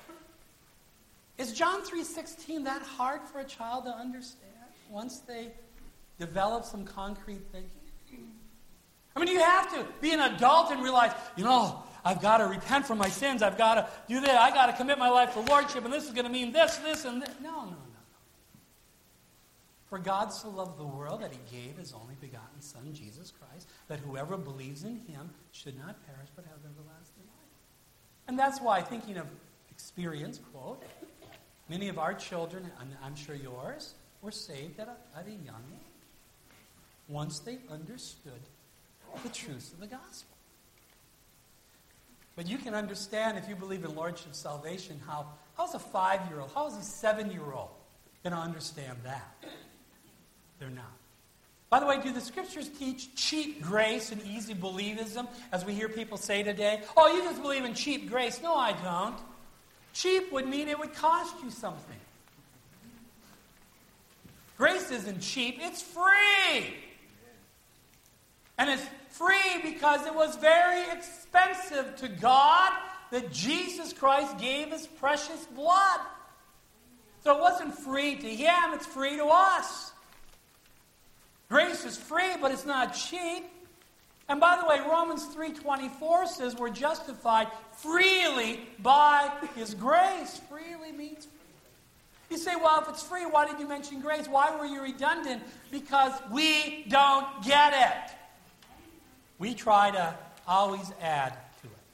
is John three sixteen that hard for a child to understand once they develop some concrete thinking? I mean, you have to be an adult and realize, you know, I've got to repent from my sins. I've got to do that. I've got to commit my life to Lordship, and this is going to mean this, this, and this. No, no, no, no. For God so loved the world that he gave his only begotten Son, Jesus Christ, that whoever believes in him should not perish but have everlasting life. And that's why, thinking of experience, quote, many of our children, and I'm sure yours, were saved at a, at a young age, once they understood the truths of the gospel. But you can understand, if you believe in Lordship salvation, how how's a five-year-old, how is a seven-year-old going to understand that? They're not. By the way, do the Scriptures teach cheap grace and easy believism, as we hear people say today? Oh, you just believe in cheap grace. No, I don't. Cheap would mean it would cost you something. Grace isn't cheap, it's free. And it's free because it was very expensive to God that Jesus Christ gave his precious blood. So it wasn't free to him, it's free to us. Grace is free, but it's not cheap. And by the way, Romans three twenty-four says we're justified freely by his grace. Freely means free. You say, well, if it's free, why did you mention grace? Why were you redundant? Because we don't get it. We try to always add to it.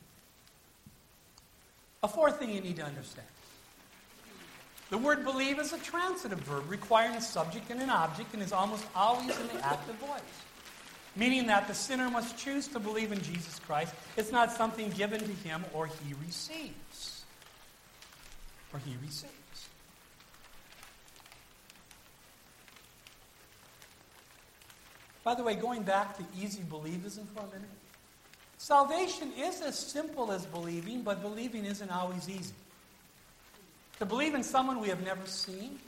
A fourth thing you need to understand. The word believe is a transitive verb requiring a subject and an object and is almost always in the active voice. Meaning that the sinner must choose to believe in Jesus Christ. It's not something given to him or he receives. Or he receives. By the way, going back to easy believism for a minute, salvation is as simple as believing, but believing isn't always easy. To believe in someone we have never seen,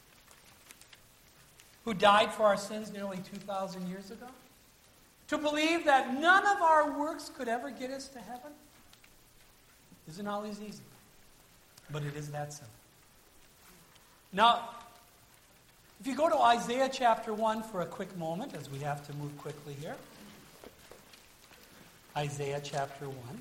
who died for our sins nearly two thousand years ago, to believe that none of our works could ever get us to heaven, isn't always easy. But it is that simple. Now, if you go to Isaiah chapter one for a quick moment, as we have to move quickly here. Isaiah chapter one.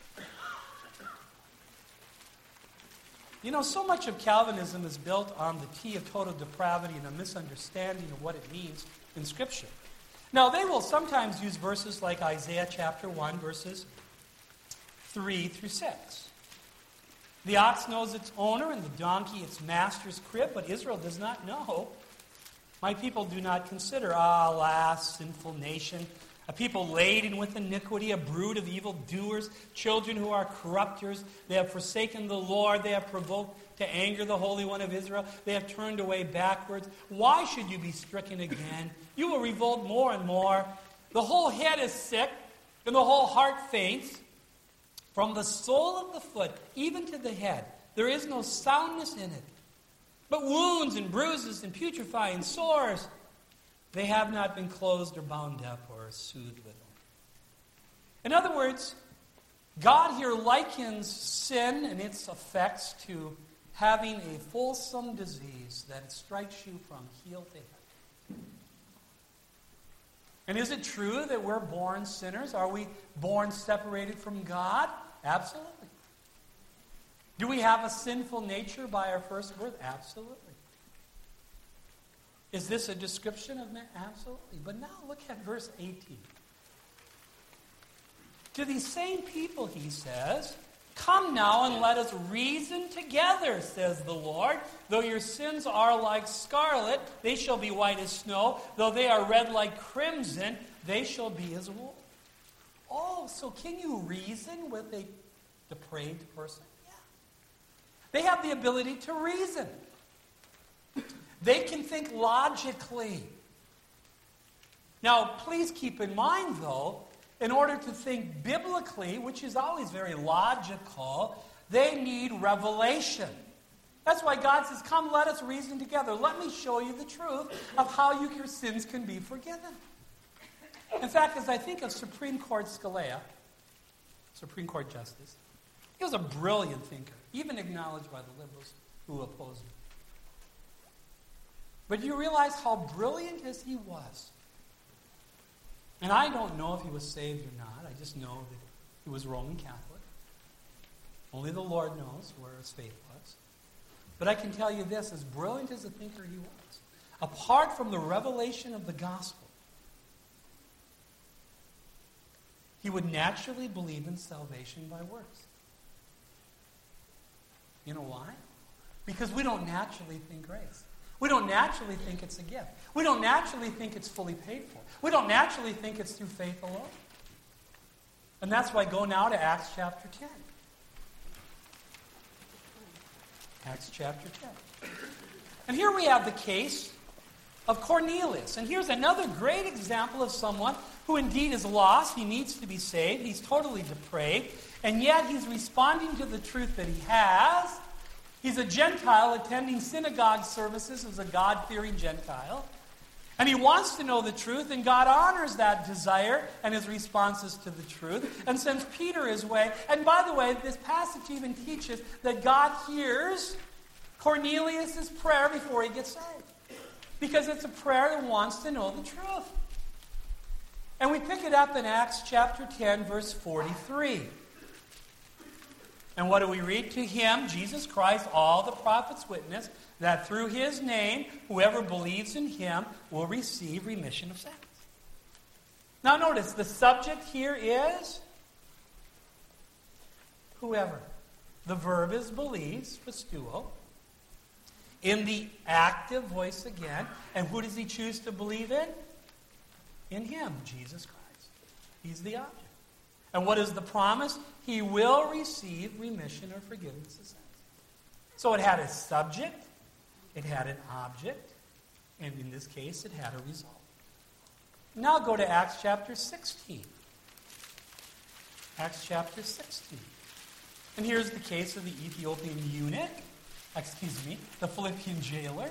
You know, so much of Calvinism is built on the T of total depravity and a misunderstanding of what it means in Scripture. Now, they will sometimes use verses like Isaiah chapter one, verses three through six. The ox knows its owner and the donkey its master's crib, but Israel does not know. My people do not consider, ah, alas, sinful nation, a people laden with iniquity, a brood of evildoers, children who are corrupters. They have forsaken the Lord. They have provoked to anger the Holy One of Israel. They have turned away backwards. Why should you be stricken again? You will revolt more and more. The whole head is sick, and the whole heart faints. From the sole of the foot, even to the head, there is no soundness in it, but wounds and bruises and putrefying sores. They have not been closed or bound up or soothed with them. In other words, God here likens sin and its effects to having a fulsome disease that strikes you from heel to head. And is it true that we're born sinners? Are we born separated from God? Absolutely. Do we have a sinful nature by our first birth? Absolutely. Is this a description of man? Absolutely. But now look at verse eighteen. To these same people, he says, come now and let us reason together, says the Lord. Though your sins are like scarlet, they shall be white as snow. Though they are red like crimson, they shall be as wool. Oh, so can you reason with a depraved person? Yeah. They have the ability to reason. They can think logically. Now, please keep in mind, though, in order to think biblically, which is always very logical, they need revelation. That's why God says, come, let us reason together. Let me show you the truth of how you, your sins can be forgiven. In fact, as I think of Supreme Court Scalia, Supreme Court Justice, he was a brilliant thinker, even acknowledged by the liberals who opposed him. But you realize how brilliant as he was. And I don't know if he was saved or not. I just know that he was Roman Catholic. Only the Lord knows where his faith was. But I can tell you this, as brilliant as a thinker he was, apart from the revelation of the gospel, he would naturally believe in salvation by works. You know why? Because we don't naturally think grace. We don't naturally think it's a gift. We don't naturally think it's fully paid for. We don't naturally think it's through faith alone. And that's why go now to Acts chapter ten. Acts chapter ten. And here we have the case of Cornelius. And here's another great example of someone who indeed is lost. He needs to be saved. He's totally depraved. And yet he's responding to the truth that he has. He's a Gentile attending synagogue services as a God-fearing Gentile. And he wants to know the truth, and God honors that desire and his responses to the truth and sends Peter his way. And by the way, this passage even teaches that God hears Cornelius' prayer before he gets saved. Because it's a prayer that wants to know the truth. And we pick it up in Acts chapter ten, verse forty-three. And what do we read? To him, Jesus Christ, all the prophets witness that through his name, whoever believes in him will receive remission of sins. Now notice, the subject here is whoever. The verb is believes, pistuo. In the active voice again. And who does he choose to believe in? In him, Jesus Christ. He's the object. And what is the promise? He will receive remission or forgiveness of sins. So it had a subject, it had an object, and in this case it had a result. Now go to Acts chapter sixteen. Acts chapter sixteen. And here's the case of the Ethiopian eunuch, excuse me, the Philippian jailer.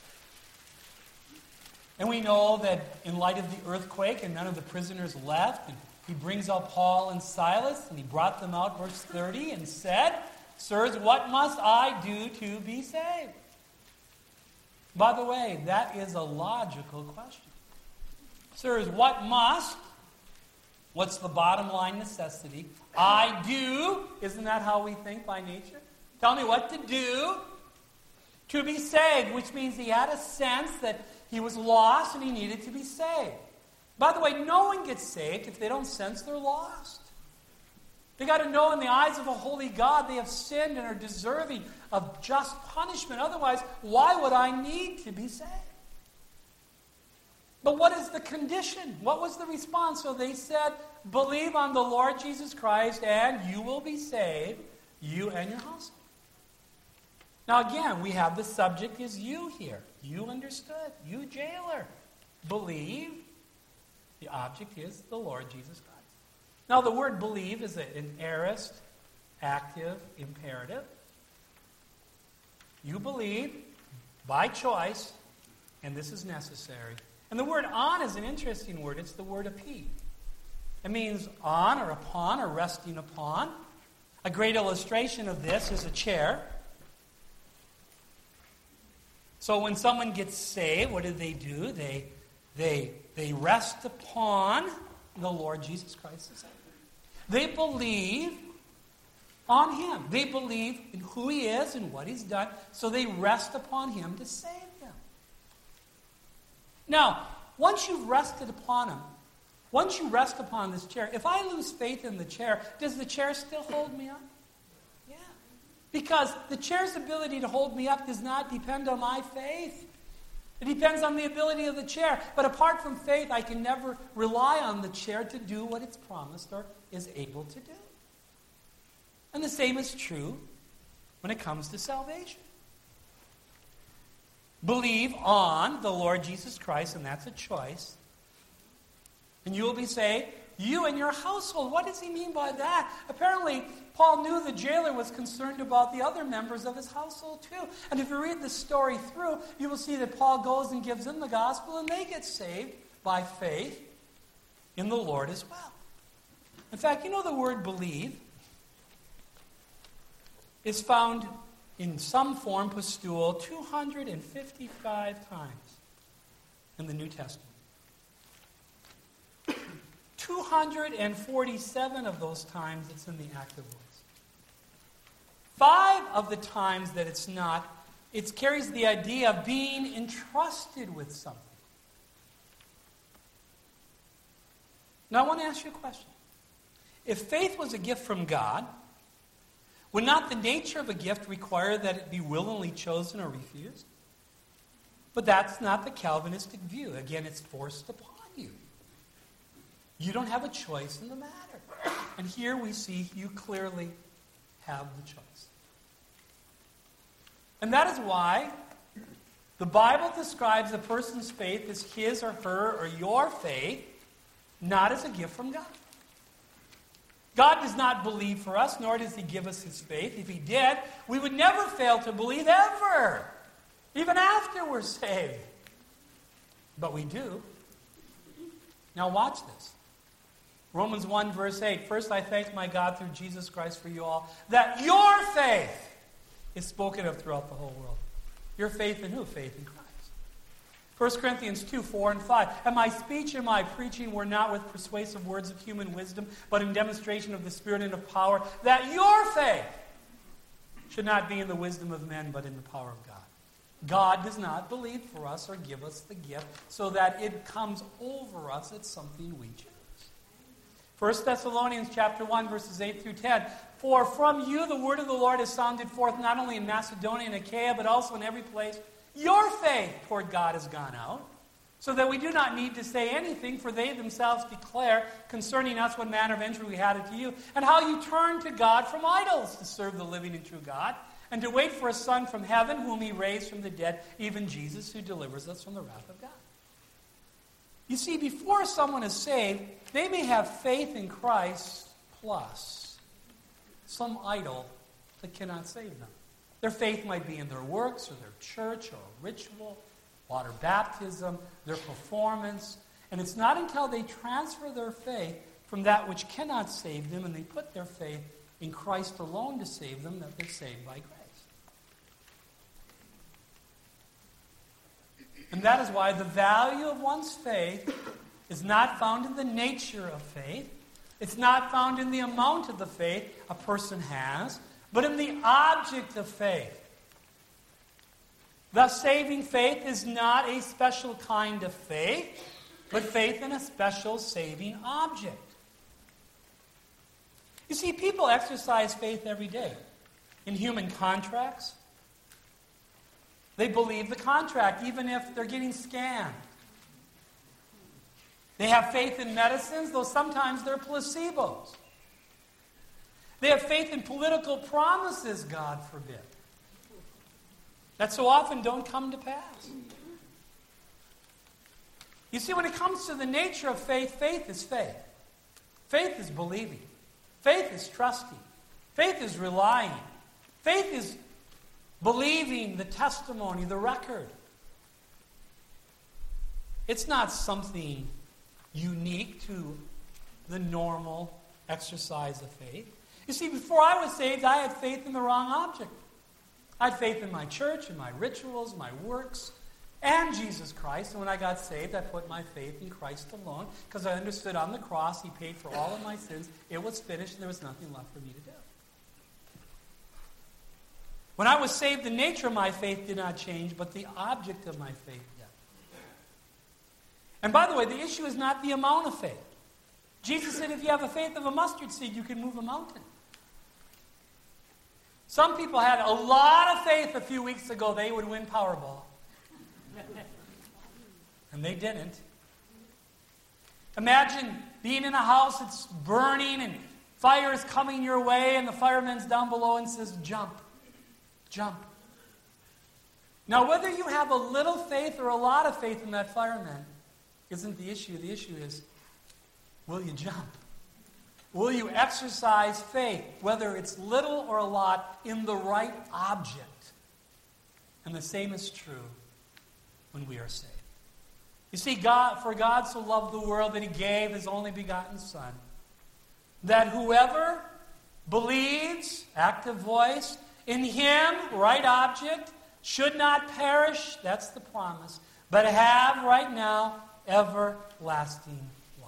And we know that in light of the earthquake and none of the prisoners left, and he brings out Paul and Silas, and he brought them out, verse thirty, and said, Sirs, what must I do to be saved? By the way, that is a logical question. Sirs, what must, what's the bottom line necessity, I do? Isn't that how we think by nature? Tell me what to do to be saved, which means he had a sense that he was lost and he needed to be saved. By the way, no one gets saved if they don't sense they're lost. They got to know in the eyes of a holy God they have sinned and are deserving of just punishment. Otherwise, why would I need to be saved? But what is the condition? What was the response? So they said, believe on the Lord Jesus Christ and you will be saved, you and your household. Now again, we have the subject is you here. You understood. You jailer. Believe. The object is the Lord Jesus Christ. Now the word believe is an aorist, active, imperative. You believe by choice, and this is necessary. And the word on is an interesting word. It's the word epi. It means on or upon or resting upon. A great illustration of this is a chair. So when someone gets saved, what do they do? They, they, they rest upon the Lord Jesus Christ. They believe on Him. They believe in who He is and what He's done, so they rest upon Him to save them. Now, once you've rested upon Him, once you rest upon this chair, if I lose faith in the chair, does the chair still hold me up? Yeah. Because the chair's ability to hold me up does not depend on my faith. It depends on the ability of the chair. But apart from faith, I can never rely on the chair to do what it's promised or is able to do. And the same is true when it comes to salvation. Believe on the Lord Jesus Christ, and that's a choice. And you will be saved, you and your household. What does he mean by that? Apparently, Paul knew the jailer was concerned about the other members of his household too. And if you read the story through, you will see that Paul goes and gives them the gospel, and they get saved by faith in the Lord as well. In fact, you know the word believe is found in some form, pistule, two hundred fifty-five times in the New Testament. two hundred forty-seven of those times it's in the active voice. Five of the times that it's not, it carries the idea of being entrusted with something. Now I want to ask you a question. If faith was a gift from God, would not the nature of a gift require that it be willingly chosen or refused? But that's not the Calvinistic view. Again, it's forced upon you. You don't have a choice in the matter. And here we see you clearly have the choice. And that is why the Bible describes a person's faith as his or her or your faith, not as a gift from God. God does not believe for us, nor does He give us His faith. If He did, we would never fail to believe ever, even after we're saved. But we do. Now watch this. Romans one, verse eight. First I thank my God through Jesus Christ for you all, that your faith is spoken of throughout the whole world. Your faith in who? Faith in Christ. First Corinthians two, four and five. And my speech and my preaching were not with persuasive words of human wisdom, but in demonstration of the Spirit and of power, that your faith should not be in the wisdom of men, but in the power of God. God does not believe for us or give us the gift so that it comes over us. It's something we choose. First Thessalonians chapter one, verses eight through ten. For from you the word of the Lord has sounded forth not only in Macedonia and Achaia, but also in every place. Your faith toward God has gone out, so that we do not need to say anything, for they themselves declare concerning us what manner of entry we had into you, and how you turned to God from idols to serve the living and true God, and to wait for a Son from heaven, whom He raised from the dead, even Jesus, who delivers us from the wrath of God. You see, before someone is saved, they may have faith in Christ plus some idol that cannot save them. Their faith might be in their works or their church or a ritual, water baptism, their performance. And it's not until they transfer their faith from that which cannot save them and they put their faith in Christ alone to save them, that they're saved by grace. And that is why the value of one's faith is not found in the nature of faith. It's not found in the amount of the faith a person has, but in the object of faith. Thus, saving faith is not a special kind of faith, but faith in a special saving object. You see, people exercise faith every day in human contracts. They believe the contract, even if they're getting scammed. They have faith in medicines, though sometimes they're placebos. They have faith in political promises, God forbid, that so often don't come to pass. You see, when it comes to the nature of faith, faith is faith. Faith is believing. Faith is trusting. Faith is relying. Faith is believing the testimony, the record. It's not something unique to the normal exercise of faith. You see, before I was saved, I had faith in the wrong object. I had faith in my church, in my rituals, my works, and Jesus Christ. And when I got saved, I put my faith in Christ alone because I understood on the cross He paid for all of my sins. It was finished, and there was nothing left for me to do. When I was saved, the nature of my faith did not change, but the object of my faith did. And by the way, the issue is not the amount of faith. Jesus said if you have the faith of a mustard seed, you can move a mountain. Some people had a lot of faith a few weeks ago they would win Powerball. And they didn't. Imagine being in a house that's burning and fire is coming your way and the fireman's down below and says, jump. Jump. Now, whether you have a little faith or a lot of faith in that fireman isn't the issue. The issue is, will you jump? Will you exercise faith, whether it's little or a lot, in the right object? And the same is true when we are saved. You see, God, for God so loved the world that He gave His only begotten Son, that whoever believes, active voice, in Him, right object, should not perish, that's the promise, but have right now everlasting life.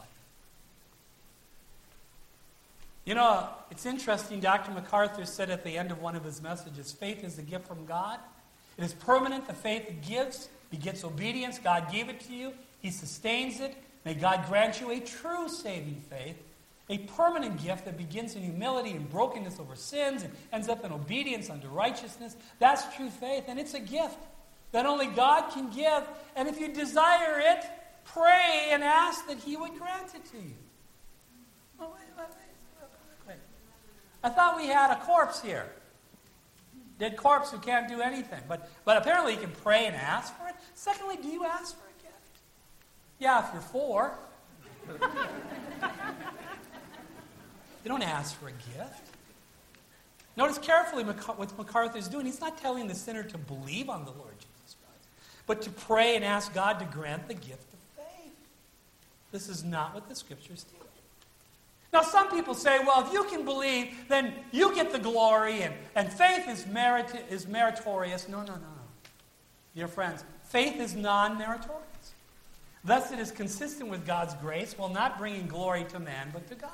You know, it's interesting, Doctor MacArthur said at the end of one of his messages, faith is a gift from God. It is permanent. The faith it gives begets obedience. God gave it to you. He sustains it. May God grant you a true saving faith, a permanent gift that begins in humility and brokenness over sins and ends up in obedience unto righteousness. That's true faith, and it's a gift that only God can give. And if you desire it, pray and ask that He would grant it to you. Oh, wait, wait, wait, wait. I thought we had a corpse here. Dead corpse who can't do anything. But, but apparently you can pray and ask for it. Secondly, do you ask for a gift? Yeah, if you're four. You don't ask for a gift. Notice carefully what MacArthur's doing. He's not telling the sinner to believe on the Lord Jesus Christ, but to pray and ask God to grant the gift of faith. This is not what the Scriptures teach. Now, some people say, well, if you can believe, then you get the glory, and, and faith is, merit, is meritorious. No, no, no, no. Dear friends, faith is non-meritorious. Thus, it is consistent with God's grace while not bringing glory to man, but to God.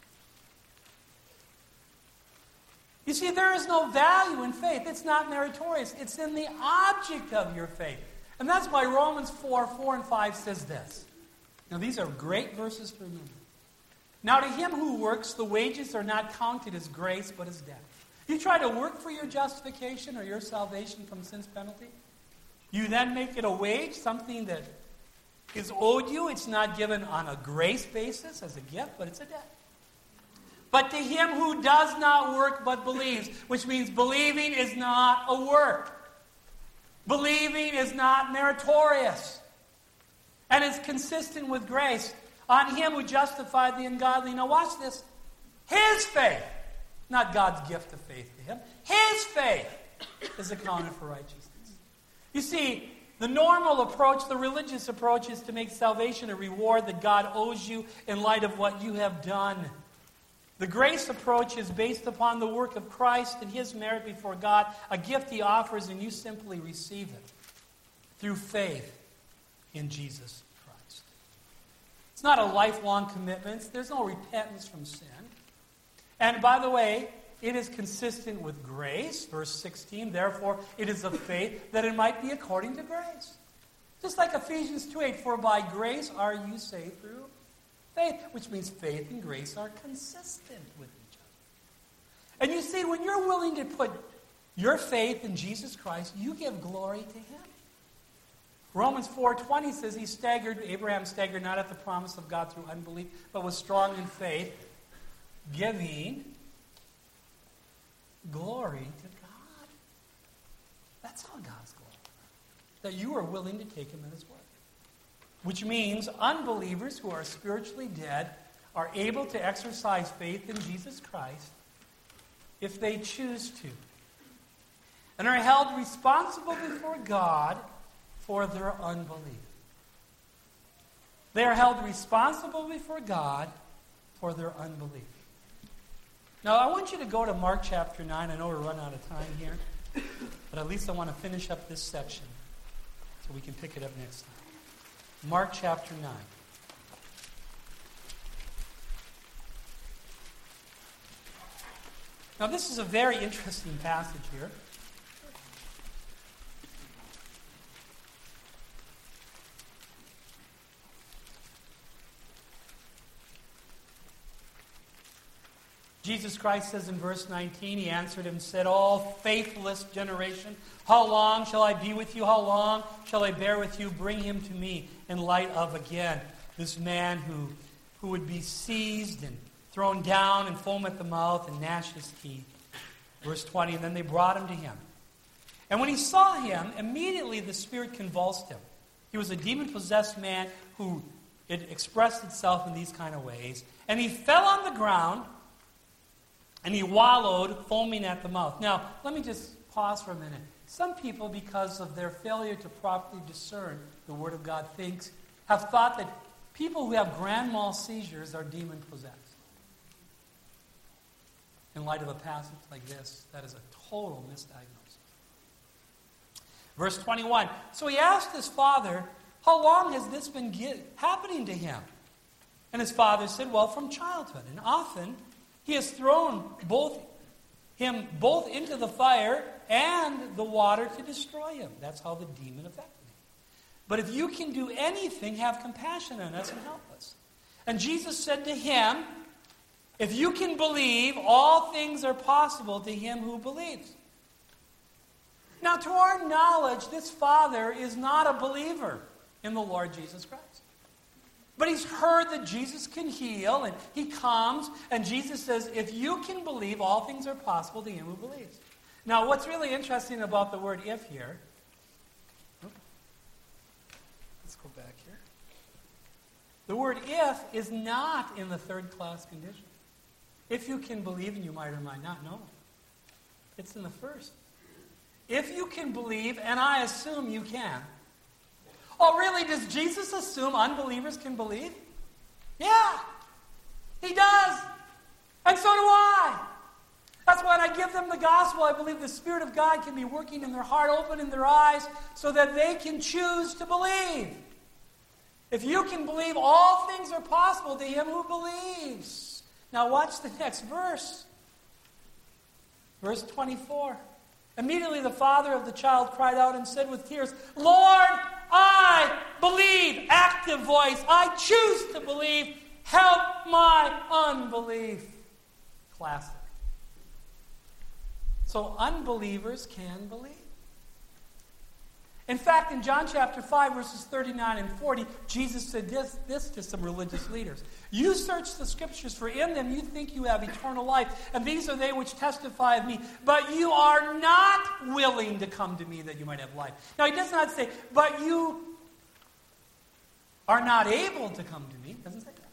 You see, there is no value in faith. It's not meritorious. It's in the object of your faith. And that's why Romans four, four and five says this. Now, these are great verses to remember. Now, to him who works, the wages are not counted as grace, but as debt. You try to work for your justification or your salvation from sin's penalty. You then make it a wage, something that is owed you. It's not given on a grace basis as a gift, but it's a debt. But to him who does not work but believes, which means believing is not a work. Believing is not meritorious. And it's consistent with grace. On him who justified the ungodly. Now watch this. His faith, not God's gift of faith to him, his faith is accounted for righteousness. You see, the normal approach, the religious approach, is to make salvation a reward that God owes you in light of what you have done. The grace approach is based upon the work of Christ and his merit before God, a gift he offers, and you simply receive it through faith in Jesus Christ. It's not a lifelong commitment. There's no repentance from sin. And by the way, it is consistent with grace. Verse sixteen, therefore, it is of faith that it might be according to grace. Just like Ephesians two eight, for by grace are you saved through faith, which means faith and grace are consistent with each other. And you see, when you're willing to put your faith in Jesus Christ, you give glory to him. Romans four twenty says he staggered, Abraham staggered not at the promise of God through unbelief, but was strong in faith, giving glory to God. That's how God's glory. That you are willing to take him at his word. Which means unbelievers who are spiritually dead are able to exercise faith in Jesus Christ if they choose to. And are held responsible before God for their unbelief. They are held responsible before God for their unbelief. Now, I want you to go to Mark chapter nine. I know we're running out of time here, but at least I want to finish up this section so we can pick it up next time. Mark chapter nine. Now, this is a very interesting passage here. Jesus Christ says in verse nineteen, he answered him and said, "All faithless generation, how long shall I be with you? How long shall I bear with you? Bring him to me," in light of, again, this man who, who would be seized and thrown down and foam at the mouth and gnash his teeth. Verse twenty, and then they brought him to him. And when he saw him, immediately the spirit convulsed him. He was a demon-possessed man who it expressed itself in these kind of ways. And he fell on the ground, and he wallowed, foaming at the mouth. Now, let me just pause for a minute. Some people, because of their failure to properly discern the Word of God, thinks, have thought that people who have grand mal seizures are demon-possessed. In light of a passage like this, that is a total misdiagnosis. Verse twenty-one, so he asked his father, how long has this been get- happening to him? And his father said, well, from childhood. And often he has thrown both him both into the fire and the water to destroy him. That's how the demon affected him. But if you can do anything, have compassion on us and help us. And Jesus said to him, if you can believe, all things are possible to him who believes. Now, to our knowledge, this father is not a believer in the Lord Jesus Christ. But he's heard that Jesus can heal, and he comes, and Jesus says, if you can believe, all things are possible to him who believes. Now, what's really interesting about the word if here, let's go back here. The word if is not in the third class condition. If you can believe, and you might or might not know. It's in the first. If you can believe, and I assume you can. Oh, really? Does Jesus assume unbelievers can believe? Yeah, he does. And so do I. That's why when I give them the gospel, I believe the Spirit of God can be working in their heart, opening their eyes, so that they can choose to believe. If you can believe, all things are possible to him who believes. Now watch the next verse. Verse twenty-four. Immediately the father of the child cried out and said with tears, Lord, I believe. Active voice. I choose to believe. Help my unbelief. Classic. So unbelievers can believe. In fact, in John chapter five, verses thirty-nine and forty, Jesus said this, this to some religious leaders. You search the scriptures, for in them you think you have eternal life, and these are they which testify of me. But you are not willing to come to me that you might have life. Now, he does not say, but you are not able to come to me. He doesn't say that.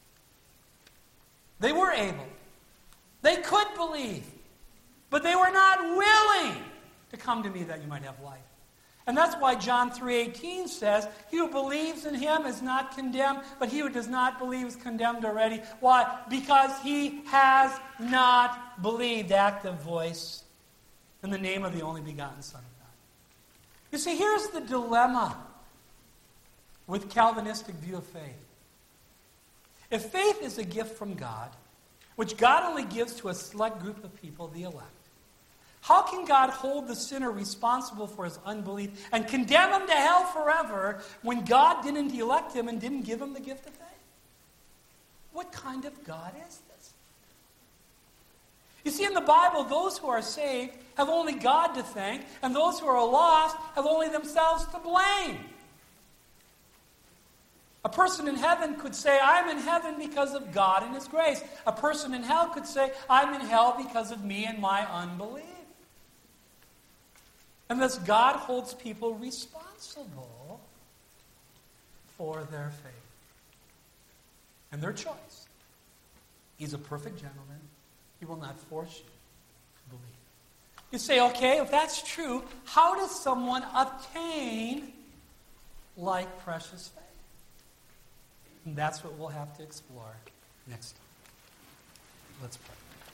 They were able. They could believe. But they were not willing to come to me that you might have life. And that's why John three eighteen says, he who believes in him is not condemned, but he who does not believe is condemned already. Why? Because he has not believed, active voice, in the name of the only begotten Son of God. You see, here's the dilemma with Calvinistic view of faith. If faith is a gift from God, which God only gives to a select group of people, the elect, how can God hold the sinner responsible for his unbelief and condemn him to hell forever when God didn't elect him and didn't give him the gift of faith? What kind of God is this? You see, in the Bible, those who are saved have only God to thank, and those who are lost have only themselves to blame. A person in heaven could say, I'm in heaven because of God and his grace. A person in hell could say, I'm in hell because of me and my unbelief. And thus God holds people responsible for their faith and their choice. He's a perfect gentleman. He will not force you to believe. You say, okay, if that's true, how does someone obtain like precious faith? And that's what we'll have to explore next time. Let's pray.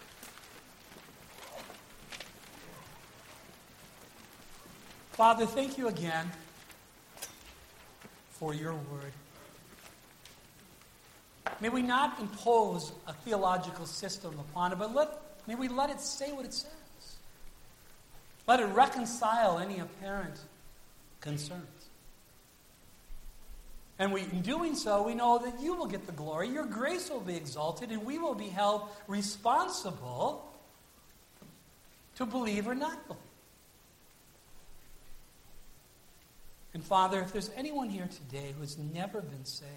Father, thank you again for your word. May we not impose a theological system upon it, but let, may we let it say what it says. Let it reconcile any apparent concerns. And we, in doing so, we know that you will get the glory, your grace will be exalted, and we will be held responsible to believe or not believe. And Father, if there's anyone here today who has never been saved,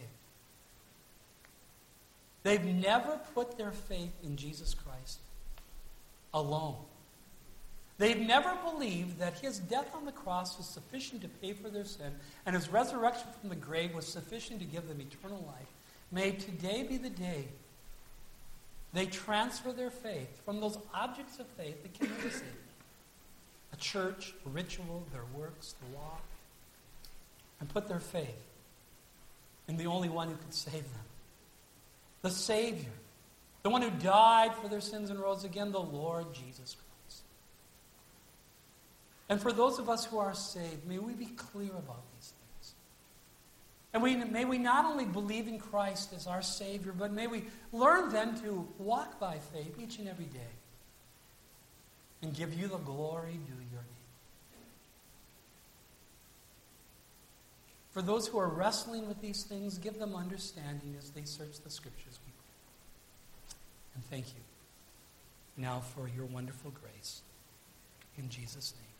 they've never put their faith in Jesus Christ alone. They've never believed that his death on the cross was sufficient to pay for their sin, and his resurrection from the grave was sufficient to give them eternal life. May today be the day they transfer their faith from those objects of faith that can never save them. A church, a ritual, their works, the law, and put their faith in the only one who could save them. The Savior, the one who died for their sins and rose again, the Lord Jesus Christ. And for those of us who are saved, may we be clear about these things. And we, may we not only believe in Christ as our Savior, but may we learn then to walk by faith each and every day and give you the glory due your name. For those who are wrestling with these things, give them understanding as they search the Scriptures. We pray. And thank you now for your wonderful grace. In Jesus' name.